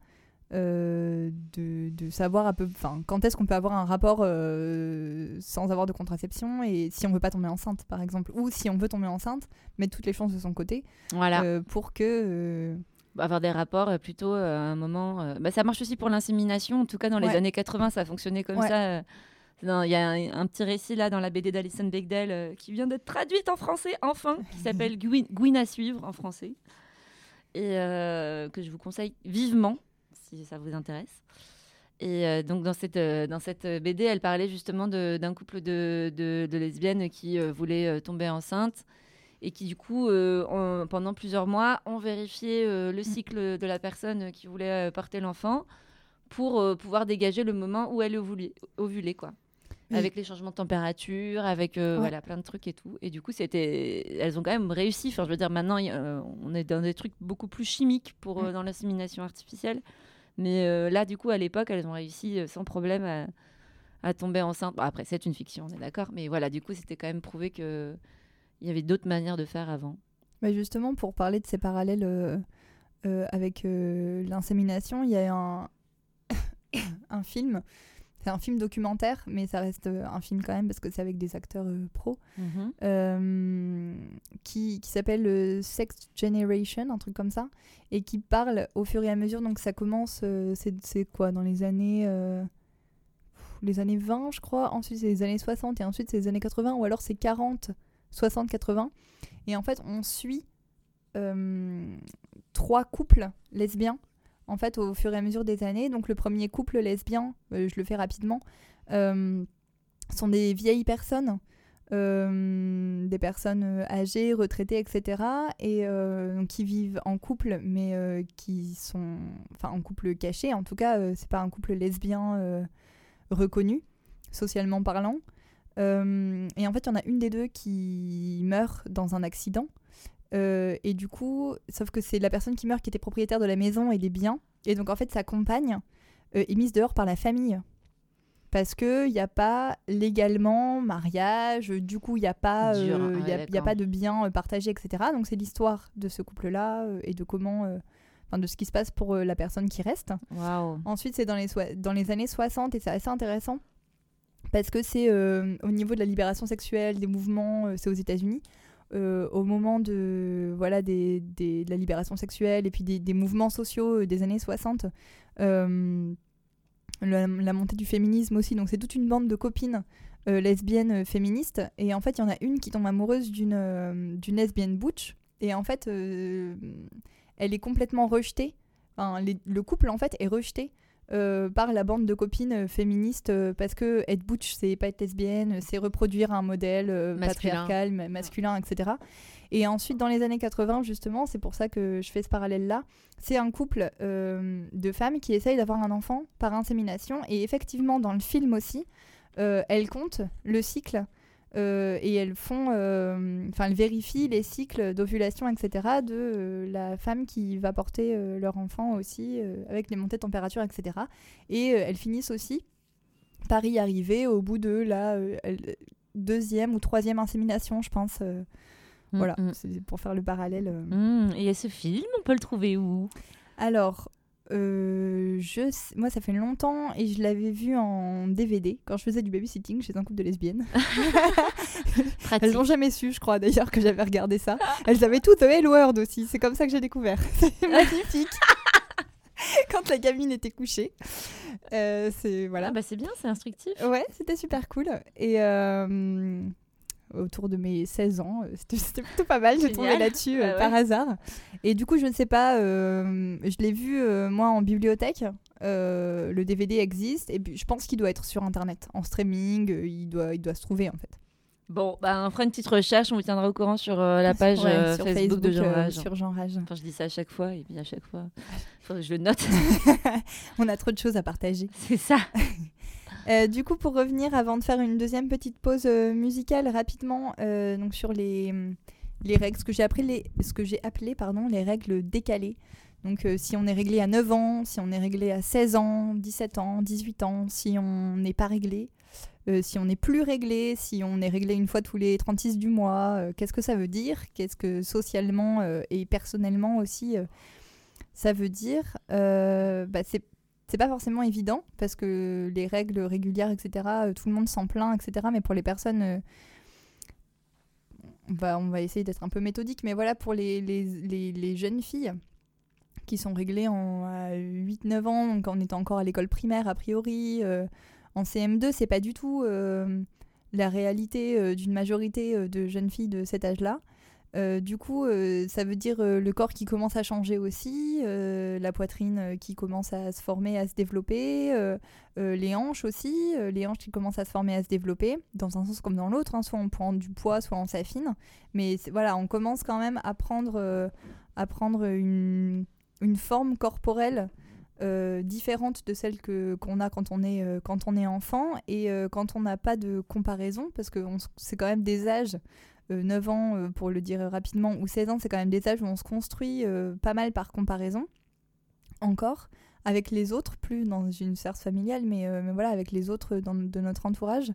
de savoir quand est-ce qu'on peut avoir un rapport sans avoir de contraception, et si on veut pas tomber enceinte par exemple, ou si on veut tomber enceinte, mettre toutes les chances de son côté, pour que... avoir des rapports plutôt à un moment... ça marche aussi pour l'insémination, en tout cas dans les années 80 ça fonctionnait comme ça. Il y a un petit récit là dans la BD d'Alison Bechdel qui vient d'être traduite en français enfin, qui s'appelle Gwyn à suivre en français. et que je vous conseille vivement si ça vous intéresse. Et donc dans cette BD, elle parlait justement d'un couple de lesbiennes qui voulaient tomber enceintes et qui du coup, pendant plusieurs mois, ont vérifié le cycle de la personne qui voulait porter l'enfant pour pouvoir dégager le moment où elle ovulait, quoi. Oui. Avec les changements de température, avec voilà, plein de trucs et tout. Et du coup, elles ont quand même réussi. Enfin, je veux dire, maintenant, on est dans des trucs beaucoup plus chimiques dans l'insémination artificielle. Mais là, du coup, à l'époque, elles ont réussi sans problème à tomber enceinte. Bon, après, c'est une fiction, on est d'accord. Mais voilà, du coup, c'était quand même prouvé qu'il y avait d'autres manières de faire avant. Bah justement, pour parler de ces parallèles avec l'insémination, il y a un film. C'est un film documentaire, mais ça reste un film quand même parce que c'est avec des acteurs pros, qui s'appelle Sex Generation, un truc comme ça, et qui parle au fur et à mesure. Donc ça commence, c'est quoi, dans les années 20, je crois. Ensuite, c'est les années 60 et ensuite, c'est les années 80, ou alors c'est 40, 60, 80. Et en fait, on suit 3 couples lesbiens en fait, au fur et à mesure des années. Donc le premier couple lesbien, je le fais rapidement, sont des vieilles personnes, des personnes âgées, retraitées, etc. Et donc, qui vivent en couple, mais qui sont en couple caché. En tout cas, c'est pas un couple lesbien reconnu, socialement parlant. Et en fait, il y en a une des deux qui meurt dans un accident. Et du coup, sauf que c'est la personne qui meurt qui était propriétaire de la maison et des biens. Et donc, en fait, sa compagne est mise dehors par la famille. Parce qu'il n'y a pas légalement mariage, du coup, il n'y a pas de biens partagés, etc. Donc, c'est l'histoire de ce couple-là et de comment... de ce qui se passe pour la personne qui reste. Wow. Ensuite, c'est dans les années 60 et c'est assez intéressant parce que c'est au niveau de la libération sexuelle, des mouvements, c'est aux États-Unis. Au moment de la libération sexuelle et puis des mouvements sociaux des années 60, la montée du féminisme aussi. Donc c'est toute une bande de copines lesbiennes féministes. Et en fait, il y en a une qui tombe amoureuse d'une lesbienne butch. Et en fait, elle est complètement rejetée. Enfin, le couple, en fait, est rejeté par la bande de copines féministes parce que être butch, c'est pas être lesbienne, c'est reproduire un modèle patriarcal, masculin, etc. Et ensuite, dans les années 80, justement, c'est pour ça que je fais ce parallèle-là, c'est un couple de femmes qui essayent d'avoir un enfant par insémination. Et effectivement, dans le film aussi, elles comptent le cycle et elles vérifient les cycles d'ovulation, etc. de la femme qui va porter leur enfant aussi, avec les montées de température, etc. Et elles finissent aussi par y arriver au bout de la 2e ou 3e insémination, je pense. Voilà, c'est pour faire le parallèle. Et ce film, on peut le trouver où ? Alors... moi ça fait longtemps et je l'avais vu en DVD quand je faisais du babysitting chez un couple de lesbiennes. Elles n'ont jamais su, je crois d'ailleurs, que j'avais regardé ça. Elles avaient tout The L Word aussi, c'est comme ça que j'ai découvert. C'est magnifique. Quand la gamine était couchée, voilà. Ah bah c'est bien, c'est instructif. Ouais, c'était super cool. Et autour de mes 16 ans, c'était plutôt pas mal. J'ai tombé là-dessus par hasard. Et du coup, je ne sais pas, je l'ai vu moi en bibliothèque. Le DVD existe et puis je pense qu'il doit être sur internet, en streaming. Il doit se trouver en fait. Bon, on fera une petite recherche, on vous tiendra au courant sur la page sur Facebook de Jean Rage. Sur Jean Rage. Enfin, je dis ça à chaque fois et puis à chaque fois, faudrait que je le note. On a trop de choses à partager. C'est ça. Du coup, pour revenir, avant de faire une deuxième petite pause musicale rapidement, donc sur les règles, ce que j'ai appelé les règles décalées. Donc si on est réglé à 9 ans, si on est réglé à 16 ans, 17 ans, 18 ans, si on n'est pas réglé, si on n'est plus réglé, si on est réglé une fois tous les 36 du mois, qu'est-ce que ça veut dire ? Qu'est-ce que socialement et personnellement aussi ça veut dire ? C'est pas forcément évident parce que les règles régulières, etc., tout le monde s'en plaint, etc. Mais pour les personnes, on va essayer d'être un peu méthodique. Mais voilà, pour les jeunes filles qui sont réglées à 8-9 ans, donc en étant encore à l'école primaire a priori, en CM2, c'est pas du tout la réalité d'une majorité de jeunes filles de cet âge-là. Du coup, ça veut dire le corps qui commence à changer aussi, la poitrine qui commence à se former, à se développer, les hanches aussi, les hanches qui commencent à se former, à se développer, dans un sens comme dans l'autre, hein, soit on prend du poids, soit on s'affine. Mais voilà, on commence quand même à prendre une forme corporelle différente de celle qu'on a quand on est enfant, et quand on n'a pas de comparaison, parce que c'est quand même des âges, 9 ans pour le dire rapidement, ou 16 ans, c'est quand même des âges où on se construit pas mal par comparaison, encore, avec les autres, plus dans une sphère familiale, mais voilà, avec les autres de notre entourage.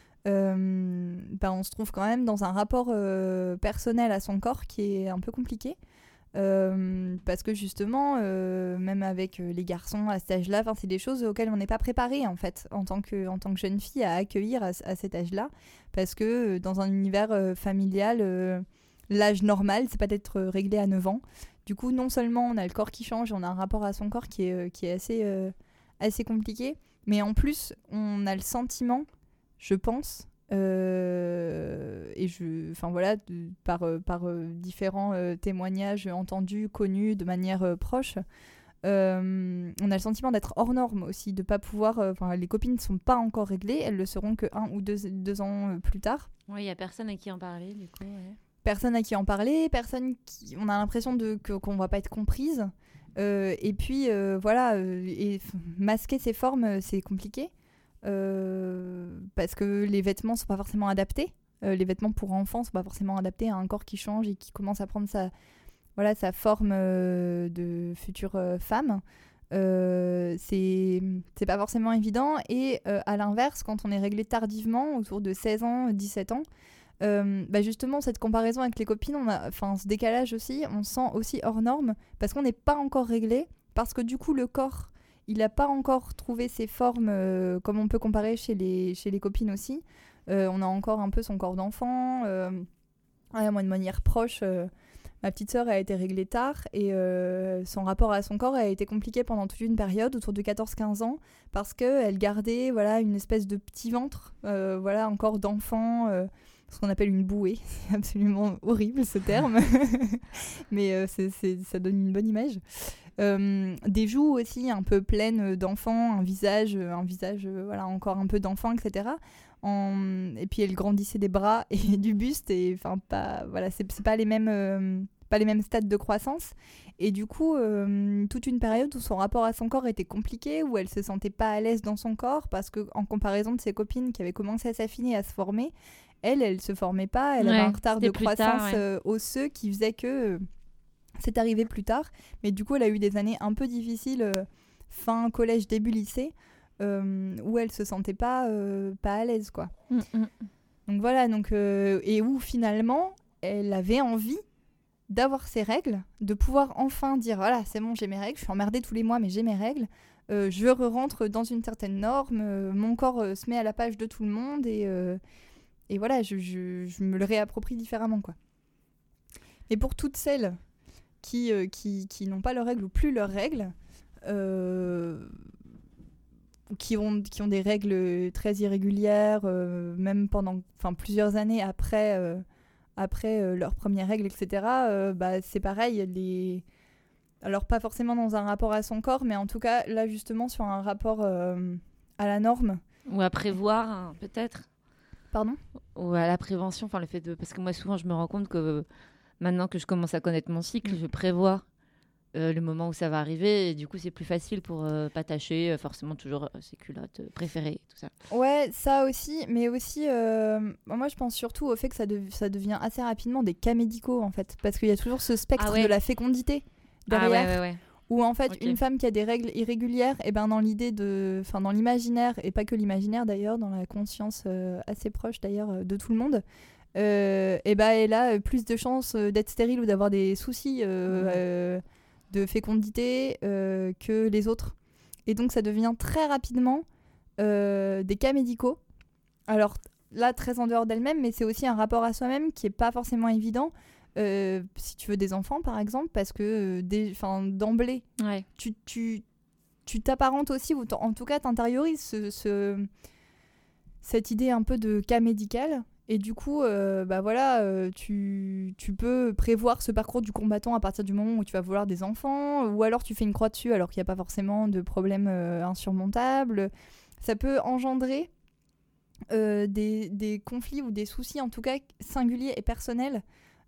On se trouve quand même dans un rapport personnel à son corps qui est un peu compliqué. Parce que justement, même avec les garçons à cet âge-là, c'est des choses auxquelles on n'est pas préparé en fait, en tant que jeune fille, à accueillir à cet âge-là, parce que dans un univers familial, l'âge normal, c'est pas d'être réglé à 9 ans. Du coup, non seulement on a le corps qui change, on a un rapport à son corps qui est assez compliqué, mais en plus, on a le sentiment, je pense, par différents témoignages entendus, connus de manière proche, on a le sentiment d'être hors norme aussi, de pas pouvoir, les copines ne sont pas encore réglées, elles le seront que 1 ou 2 ans plus tard. Oui, il y a personne à qui en parler du coup. Ouais. Personne à qui en parler, on a l'impression qu'on va pas être comprise, et puis et masquer ses formes, c'est compliqué. Parce que les vêtements sont pas forcément adaptés. Les vêtements pour enfants sont pas forcément adaptés à un corps qui change et qui commence à prendre sa forme de future femme. C'est pas forcément évident. Et à l'inverse, quand on est réglé tardivement, autour de 16 ans, 17 ans, justement, cette comparaison avec les copines, ce décalage aussi, on se sent aussi hors norme parce qu'on n'est pas encore réglé, parce que du coup, le corps, il n'a pas encore trouvé ses formes comme on peut comparer chez les copines aussi. On a encore un peu son corps d'enfant. Moi, de manière proche, ma petite sœur a été réglée tard et son rapport à son corps a été compliqué pendant toute une période, autour de 14-15 ans, parce qu'elle gardait une espèce de petit ventre, encore d'enfant, ce qu'on appelle une bouée. C'est absolument horrible ce terme, mais ça donne une bonne image. Des joues aussi un peu pleines d'enfants, un visage encore un peu d'enfant, etc. Et puis elle grandissait des bras et du buste, et c'est pas les mêmes stades de croissance, et du coup toute une période où son rapport à son corps était compliqué, où elle se sentait pas à l'aise dans son corps, parce que en comparaison de ses copines qui avaient commencé à s'affiner, à se former, elle se formait pas, elle avait un retard de croissance osseux qui faisait que c'est arrivé plus tard, mais du coup elle a eu des années un peu difficiles, fin collège, début lycée, où elle se sentait pas à l'aise, quoi. Donc voilà, et où finalement elle avait envie d'avoir ses règles, de pouvoir enfin dire voilà, c'est bon, j'ai mes règles, je suis emmerdée tous les mois mais j'ai mes règles, je rentre dans une certaine norme, mon corps se met à la page de tout le monde, et voilà, je me le réapproprie différemment, quoi. Mais pour toutes celles qui n'ont pas leurs règles ou plus leurs règles, qui ont des règles très irrégulières, même pendant plusieurs années après leurs premières règles, etc., c'est pareil. Alors pas forcément dans un rapport à son corps, mais en tout cas là justement sur un rapport à la norme. Ou à prévoir, hein, peut-être. Pardon ? Ou à la prévention, le fait de... Parce que moi souvent je me rends compte que maintenant que je commence à connaître mon cycle, je prévois le moment où ça va arriver, et du coup c'est plus facile pour pas tâcher forcément toujours ses culottes préférées, tout ça. Ouais, ça aussi, mais aussi moi je pense surtout au fait que ça devient assez rapidement des cas médicaux, en fait, parce qu'il y a toujours ce spectre de la fécondité derrière, où en fait une femme qui a des règles irrégulières, et dans l'idée dans l'imaginaire, et pas que l'imaginaire d'ailleurs, dans la conscience assez proche d'ailleurs de tout le monde, elle a plus de chances d'être stérile ou d'avoir des soucis de fécondité que les autres. Et donc ça devient très rapidement des cas médicaux. Alors là, très en dehors d'elle-même, mais c'est aussi un rapport à soi-même qui est pas forcément évident. Si tu veux des enfants, par exemple, parce que d'emblée, tu t'apparentes aussi, ou en tout cas t'intériorises cette idée un peu de cas médical. Et du coup, tu peux prévoir ce parcours du combattant à partir du moment où tu vas vouloir des enfants, ou alors tu fais une croix dessus alors qu'il n'y a pas forcément de problème insurmontable. Ça peut engendrer des conflits ou des soucis, en tout cas singuliers et personnels,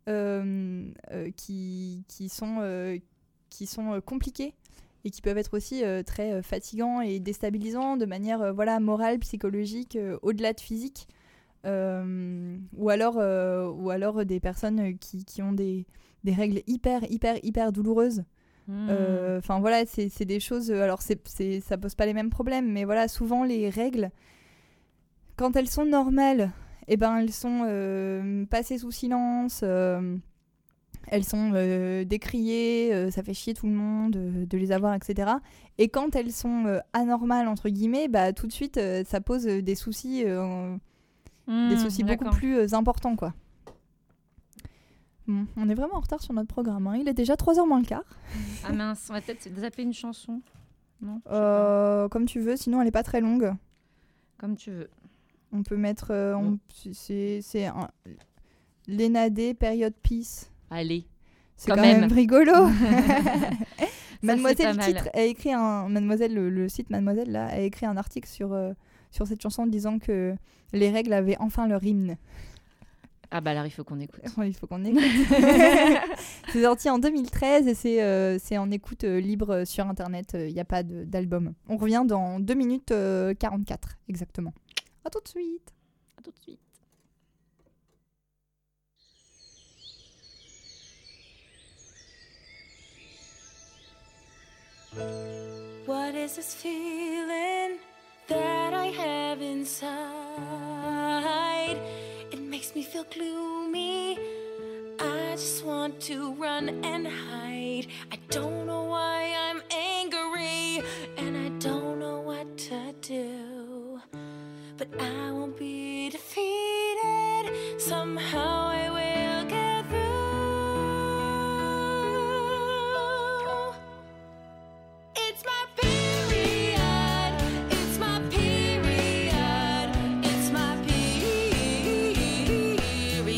qui sont compliqués et qui peuvent être aussi très fatigants et déstabilisants de manière morale, psychologique, au-delà de physique. Ou alors des personnes qui ont des règles hyper douloureuses. Enfin voilà, c'est des choses. Alors ça pose pas les mêmes problèmes, mais voilà, souvent les règles, quand elles sont normales, elles sont passées sous silence. Elles sont décriées, ça fait chier tout le monde de les avoir, etc. Et quand elles sont anormales entre guillemets, tout de suite ça pose des soucis. Des soucis beaucoup plus importants, quoi. Bon, on est vraiment en retard sur notre programme. Hein. Il est déjà 3h moins le quart. Ah mince, on va peut-être zapper une chanson. Non, comme tu veux, sinon elle n'est pas très longue. Comme tu veux. On peut mettre... c'est un... Lena D, période peace. Allez. C'est quand même rigolo. Mademoiselle, Mademoiselle, le site Mademoiselle, là, a écrit un article sur cette chanson en disant que les règles avaient enfin leur hymne. Ah bah alors il faut qu'on écoute. Il faut qu'on écoute. C'est sorti en 2013 et c'est en écoute libre sur internet. Il n'y a pas d'album. On revient dans 2 minutes 44 exactement. À tout de suite. À tout de suite. What is this feeling that I have inside? It makes me feel gloomy. I just want to run and hide. I don't know why I'm angry, and I don't know what to do. But I won't be defeated. Somehow I will get through. It's my period. It's my period. It's my period.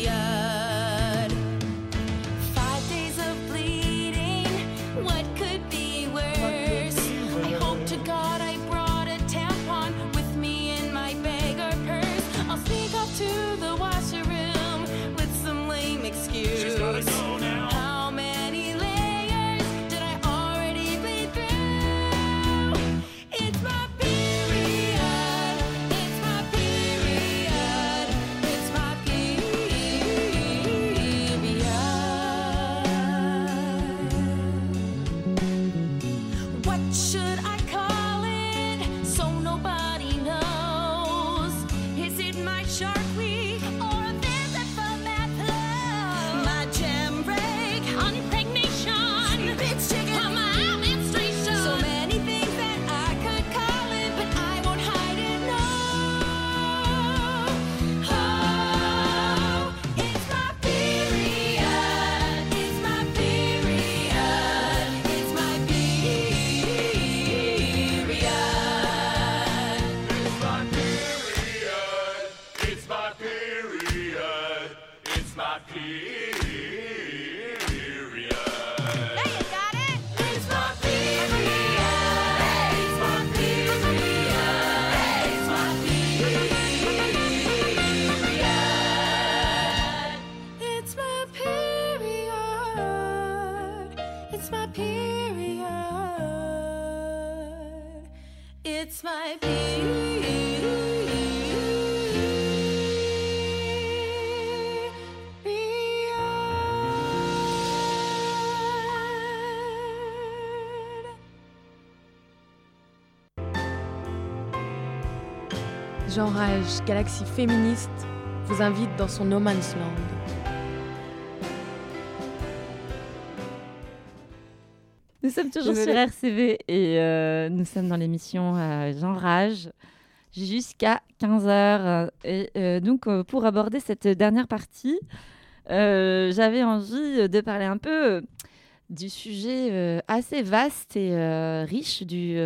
5 days of bleeding. What could be worse? I hope to God I brought a tampon with me in my bag or purse. I'll sneak off to the washroom with some lame excuse. She's gotta go now. How many layers did I already bleed through? It's my period. It's my period. It's my period. What should I call it so nobody knows? Is it my shark week or a visit from that flow? My jam break, impregnation, bitch chicken, my menstruation. So many things that I could call it, but I won't hide it, no. Oh, it's my period. It's my period. It's my period. It's my period. It's my period. There you got it. It's my period. It's my period. It's my period. It's my period. It's my period. It's my period. Jean Rage, Galaxie féministe, vous invite dans son No Man's Land. Nous sommes toujours sur Désolée. RCV et nous sommes dans l'émission Jean Rage jusqu'à 15h. Donc, pour aborder cette dernière partie, j'avais envie de parler un peu du sujet assez vaste et riche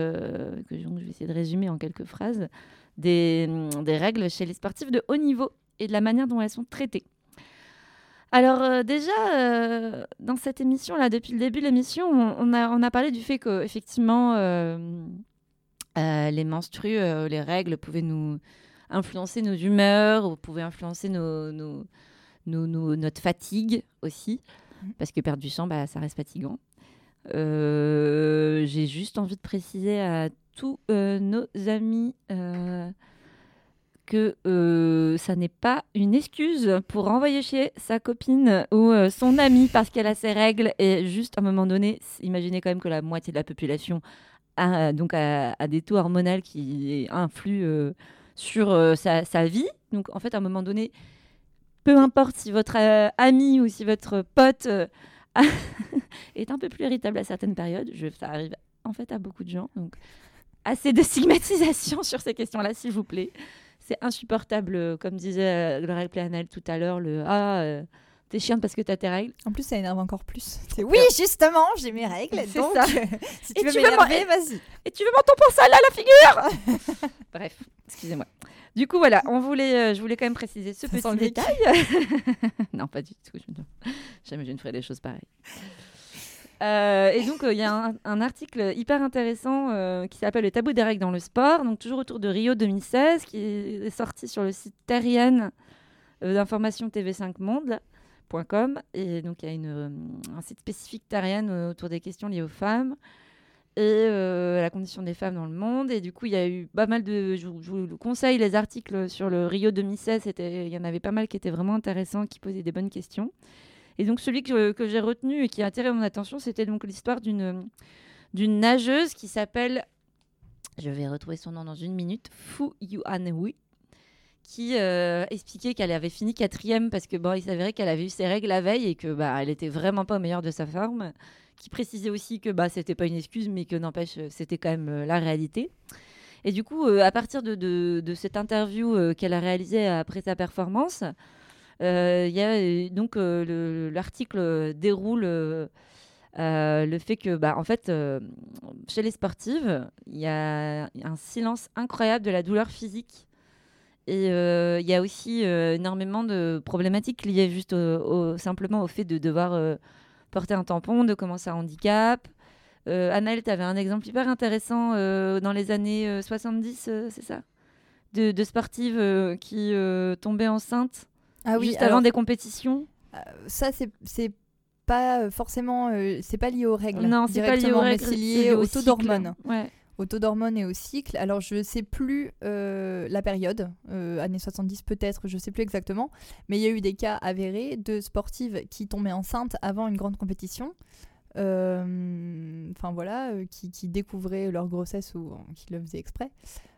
que je vais essayer de résumer en quelques phrases des règles chez les sportifs de haut niveau. et de la manière dont elles sont traitées. Alors déjà, dans cette émission-là, depuis le début de l'émission, on a parlé du fait qu'effectivement, les menstrues, les règles pouvaient nous influencer nos humeurs, ou pouvaient influencer notre fatigue aussi, parce que perdre du sang, ça reste fatigant. J'ai juste envie de préciser à tous nos amis que ça n'est pas une excuse pour renvoyer chez sa copine ou son amie parce qu'elle a ses règles. Et juste à un moment donné, imaginez quand même que la moitié de la population a des taux hormonaux qui influent sur sa vie. Donc en fait, à un moment donné, peu importe si votre ami ou si votre pote est un peu plus irritable à certaines périodes, ça arrive en fait à beaucoup de gens. Donc assez de stigmatisation sur ces questions-là, s'il vous plaît. C'est insupportable, comme disait le règle Planel tout à l'heure, t'es chiante parce que t'as tes règles. En plus, ça énerve encore plus. C'est oui, justement, j'ai mes règles. C'est donc, ça. Si tu veux m'énerver, vas-y. Et tu veux mon tampon sale à la figure. Bref, excusez-moi. Du coup, voilà, je voulais quand même préciser ce Ça sent petit le vécu. détail. Non, pas du tout. Jamais je ne ferai des choses pareilles. Et donc, il y a un article hyper intéressant qui s'appelle « Le tabou des règles dans le sport », donc toujours autour de Rio 2016, qui est sorti sur le site Terrienne d'information tv5monde.com. Et donc, il y a un site spécifique Terrienne autour des questions liées aux femmes et la condition des femmes dans le monde. Et du coup, il y a eu pas mal de... Je vous conseille les articles sur le Rio 2016. Il y en avait pas mal qui étaient vraiment intéressants, qui posaient des bonnes questions. Et donc, celui que j'ai retenu et qui a attiré mon attention, c'était donc l'histoire d'une nageuse qui s'appelle, je vais retrouver son nom dans une minute, Fu Yuanhui, qui expliquait qu'elle avait fini 4e parce que il s'avérait qu'elle avait eu ses règles la veille et que elle était vraiment pas au meilleur de sa forme. Qui précisait aussi que c'était pas une excuse, mais que n'empêche, c'était quand même la réalité. Et du coup, à partir de cette interview qu'elle a réalisée après sa performance, y a donc l'article déroule le fait que en fait chez les sportives il y a un silence incroyable de la douleur physique et il y a aussi énormément de problématiques liées juste simplement au fait de devoir porter un tampon, de commencer un handicap. Anaëlle, tu avais un exemple hyper intéressant dans les années 70, c'est ça, de sportives qui tombaient enceintes. Ah oui, juste avant des compétitions. Ça, c'est pas forcément... c'est pas lié aux règles. Non, c'est pas lié aux règles. Mais c'est lié au taux d'hormones. Ouais. Au taux d'hormones et au cycle. Alors, je sais plus la période. Années 70 peut-être, je sais plus exactement. Mais il y a eu des cas avérés de sportives qui tombaient enceintes avant une grande compétition. Enfin voilà, qui découvraient leur grossesse ou qui le faisaient exprès.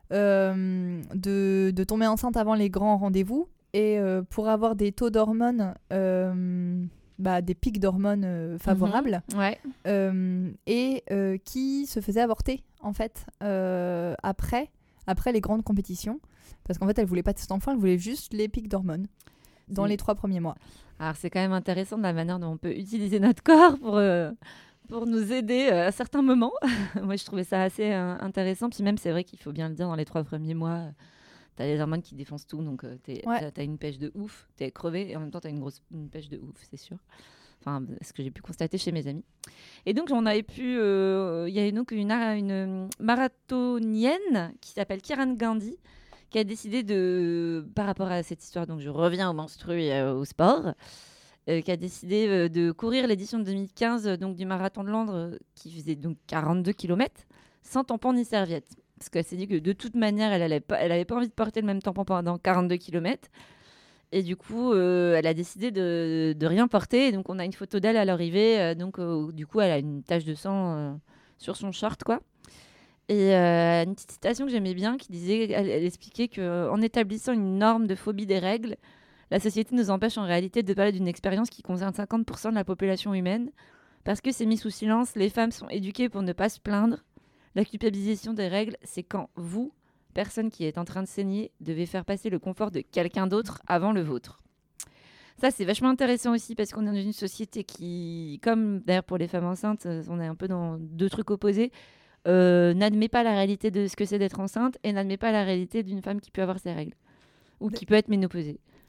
De tomber enceinte avant les grands rendez-vous. Et pour avoir des taux d'hormones, des pics d'hormones favorables, et qui se faisaient avorter, en fait, après les grandes compétitions. Parce qu'en fait, elle voulait pas de cet enfant, elle voulait juste les pics d'hormones dans les 3 premiers mois. Alors, c'est quand même intéressant de la manière dont on peut utiliser notre corps pour nous aider à certains moments. Moi, je trouvais ça assez intéressant. Puis même, c'est vrai qu'il faut bien le dire, dans les 3 premiers mois... T'as les hormones qui défoncent tout, donc t'as une pêche de ouf, t'es crevé, et en même temps t'as une pêche de ouf, c'est sûr. Enfin, ce que j'ai pu constater chez mes amis. Et donc, on avait pu... Il y a donc une marathonienne qui s'appelle Kiran Gandhi, qui a décidé par rapport à cette histoire, donc je reviens aux menstrues et au sport, qui a décidé de courir l'édition de 2015 donc, du marathon de Londres, qui faisait donc 42 km, sans tampon ni serviette. Parce qu'elle s'est dit que de toute manière, elle avait pas envie de porter le même tampon pendant 42 km. Et du coup, elle a décidé de rien porter. Et donc, on a une photo d'elle à l'arrivée. Du coup, elle a une tache de sang sur son short, quoi. Et une petite citation que j'aimais bien qui disait, elle expliquait qu'en établissant une norme de phobie des règles, la société nous empêche en réalité de parler d'une expérience qui concerne 50% de la population humaine. Parce que c'est mis sous silence, les femmes sont éduquées pour ne pas se plaindre. La culpabilisation des règles, c'est quand vous, personne qui est en train de saigner, devez faire passer le confort de quelqu'un d'autre avant le vôtre. Ça, c'est vachement intéressant aussi parce qu'on est dans une société qui, comme d'ailleurs pour les femmes enceintes, on est un peu dans 2 trucs opposés, n'admet pas la réalité de ce que c'est d'être enceinte et n'admet pas la réalité d'une femme qui peut avoir ses règles ou qui peut être ménopausée.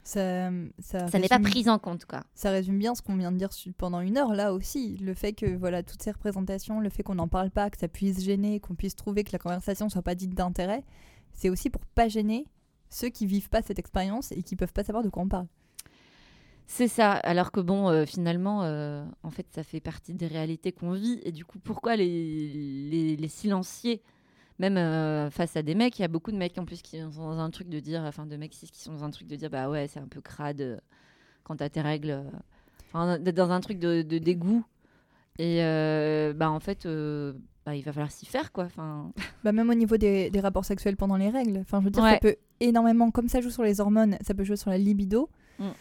Ça Ça n'est pas pris en compte, quoi. Ça résume bien ce qu'on vient de dire pendant 1 heure là aussi. Le fait que voilà, toutes ces représentations, le fait qu'on n'en parle pas, que ça puisse gêner, qu'on puisse trouver que la conversation soit pas dite d'intérêt, c'est aussi pour pas gêner ceux qui vivent pas cette expérience et qui peuvent pas savoir de quoi on parle. C'est ça, alors que bon, finalement, en fait, ça fait partie des réalités qu'on vit. Et du coup, pourquoi les silencier même face à des mecs? Il y a beaucoup de mecs en plus qui sont dans un truc de dire, enfin de mecs cis qui sont dans un truc de dire, bah ouais, c'est un peu crade quand t'as tes règles. Enfin, d'être dans un truc de dégoût. Et bah en fait, bah, il va falloir s'y faire, quoi. Enfin, Bah, même au niveau des rapports sexuels pendant les règles. Enfin, je veux dire, Ouais. ça peut énormément, comme ça joue sur les hormones, ça peut jouer sur la libido.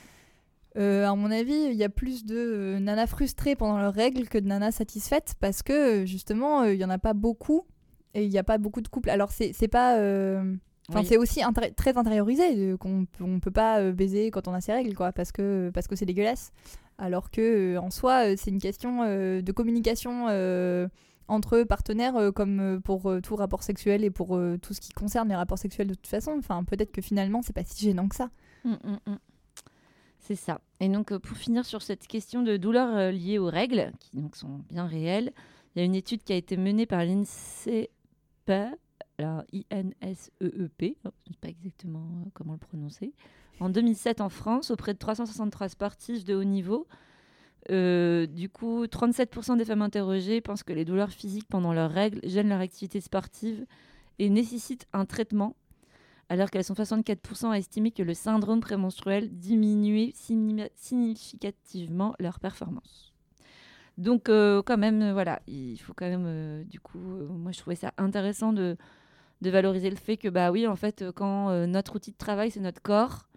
À mon avis, il y a plus de nanas frustrées pendant leurs règles que de nanas satisfaites parce que justement, il y en a pas beaucoup et il n'y a pas beaucoup de couples. Alors, c'est pas. Enfin, Oui. c'est aussi très intériorisé qu'on peut pas baiser quand on a ses règles, quoi, parce que c'est dégueulasse. Alors que en soi, c'est une question de communication entre partenaires, comme pour tout rapport sexuel et pour tout ce qui concerne les rapports sexuels de toute façon. Enfin, peut-être que finalement, c'est pas si gênant que ça. C'est ça. Et donc, pour finir sur cette question de douleurs liées aux règles, qui donc sont bien réelles, il y a une étude qui a été menée par l'INSEEP, alors INSEEP, je ne sais pas exactement comment le prononcer, en 2007 en France, auprès de 363 sportifs de haut niveau. Du coup, 37% des femmes interrogées pensent que les douleurs physiques pendant leurs règles gênent leur activité sportive et nécessitent un traitement, alors qu'elles sont 64% à estimer que le syndrome prémenstruel diminuait significativement leur performance. Donc, quand même, voilà, il faut quand même, du coup, moi je trouvais ça intéressant de valoriser le fait que, bah oui, en fait, quand notre outil de travail, c'est notre corps,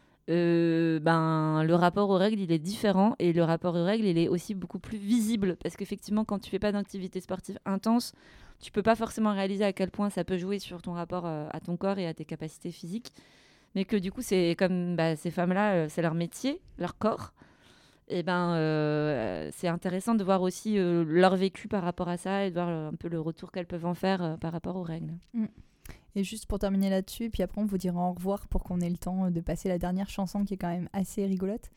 ben, le rapport aux règles, il est différent, et le rapport aux règles, il est aussi beaucoup plus visible, parce qu'effectivement, quand tu fais pas d'activité sportive intense, tu peux pas forcément réaliser à quel point ça peut jouer sur ton rapport à ton corps et à tes capacités physiques, mais que du coup, c'est comme ces femmes-là, c'est leur métier, leur corps, et ben c'est intéressant de voir aussi leur vécu par rapport à ça et de voir un peu le retour qu'elles peuvent en faire par rapport aux règles. Et juste pour terminer là-dessus, puis après on vous dira au revoir pour qu'on ait le temps de passer la dernière chanson qui est quand même assez rigolote.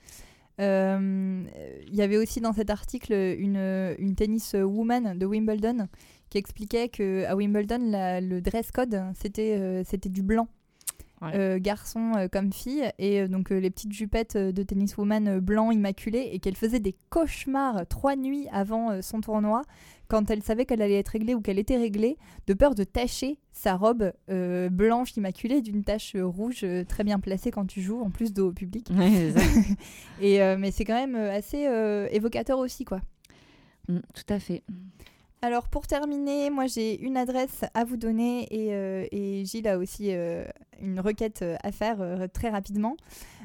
Il y avait aussi dans cet article une tennis woman de Wimbledon qui expliquait qu'à Wimbledon, le dress code, c'était du blanc. Ouais. Garçon comme fille, et donc les petites jupettes de tenniswoman blanc immaculé, et qu'elle faisait des cauchemars 3 nuits avant son tournoi quand elle savait qu'elle allait être réglée ou qu'elle était réglée, de peur de tacher sa robe blanche immaculée d'une tache rouge très bien placée quand tu joues, en plus dos au public. Ouais, c'est ça. Mais c'est quand même assez évocateur aussi, quoi. Tout à fait. Alors pour terminer, moi j'ai une adresse à vous donner, et Gilles a aussi une requête à faire très rapidement.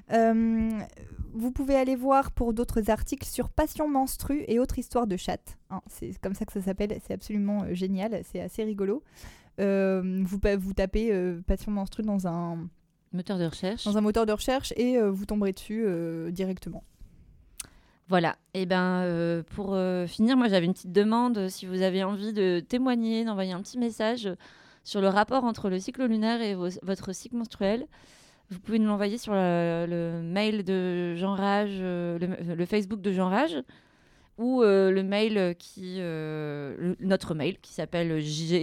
Vous pouvez aller voir pour d'autres articles sur Passion menstrue et autres histoires de chatte. Hein, c'est comme ça que ça s'appelle, c'est absolument génial, c'est assez rigolo. Vous tapez Passion menstrue dans un Moteur de recherche. moteur de recherche et vous tomberez dessus directement. Voilà. Et ben pour finir, moi j'avais une petite demande. Si vous avez envie de témoigner, d'envoyer un petit message sur le rapport entre le cycle lunaire et votre cycle menstruel, vous pouvez nous l'envoyer sur le mail de Jean Rage, le Facebook de Jean Rage, ou le mail notre mail qui s'appelle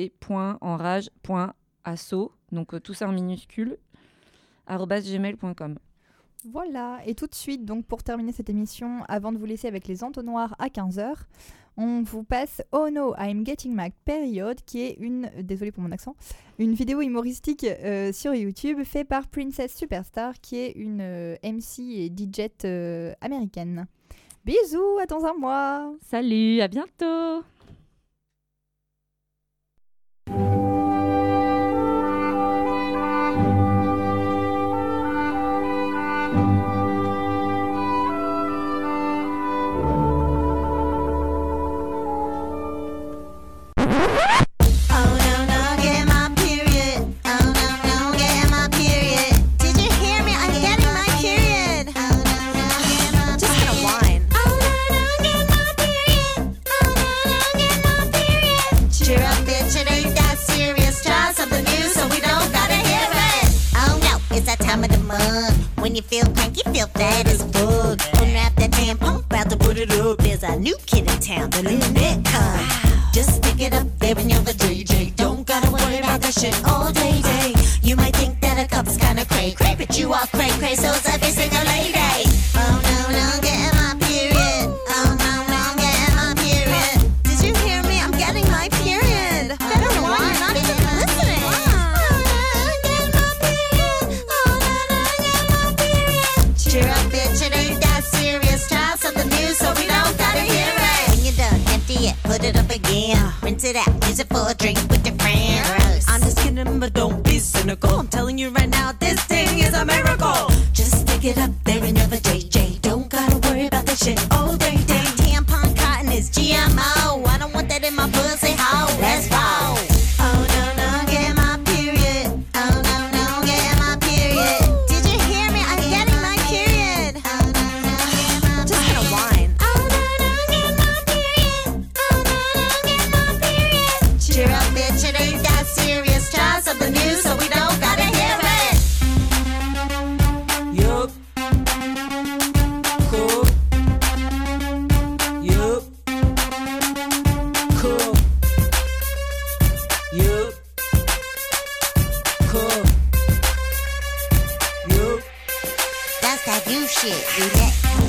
j.enrage.asso, donc tout ça en minuscule, @gmail.com. Voilà, et tout de suite, donc pour terminer cette émission, avant de vous laisser avec les entonnoirs à 15h, on vous passe Oh No, I'm Getting My Period, qui est désolée pour mon accent, une vidéo humoristique sur YouTube faite par Princess Superstar, qui est une MC et DJ américaine. Bisous, à dans un mois. Salut, à bientôt. Just gonna whine. you feel cranky, feel fat as fuck. Unwrap that tampon, about to put it up. There's a new kid in town, the new neck cup. Just stick it up there and you're the JJ. Don't gotta worry about that shit all day, day. You might think that a cup's kinda cray, cray, but you are cray, cray, so is every single lady. Oh no, no, getting my period. Oh no, no, getting my period. Did you hear me? I'm getting my period. I don't know why you're not even listening. Cheer up, bitch, it ain't that serious. Try something new so we don't gotta hear it. When you're done, empty it, put it up again. Rinse it out, use it for a drink with your friends. I'm just kidding, but don't be cynical. I'm telling you right now, this thing is a miracle. Just stick it up there and you're the JJ. Don't gotta worry about that shit all day, day. Tampon cotton is GMO. I don't want that in my pussy hole. Let's roll. Oh no, no, get my period. Oh no, no, get my period. Did you hear me? I'm getting my period. Oh no, no, get my period. Just gonna whine. Oh no, no, get my period. Oh no, no, get my period. Cheer up, bitch, it ain't that serious. Try something new so we don't gotta hear it. Yup. Cool. Yup. Cool. Yup. Cool. Yup. That's that new shit. We let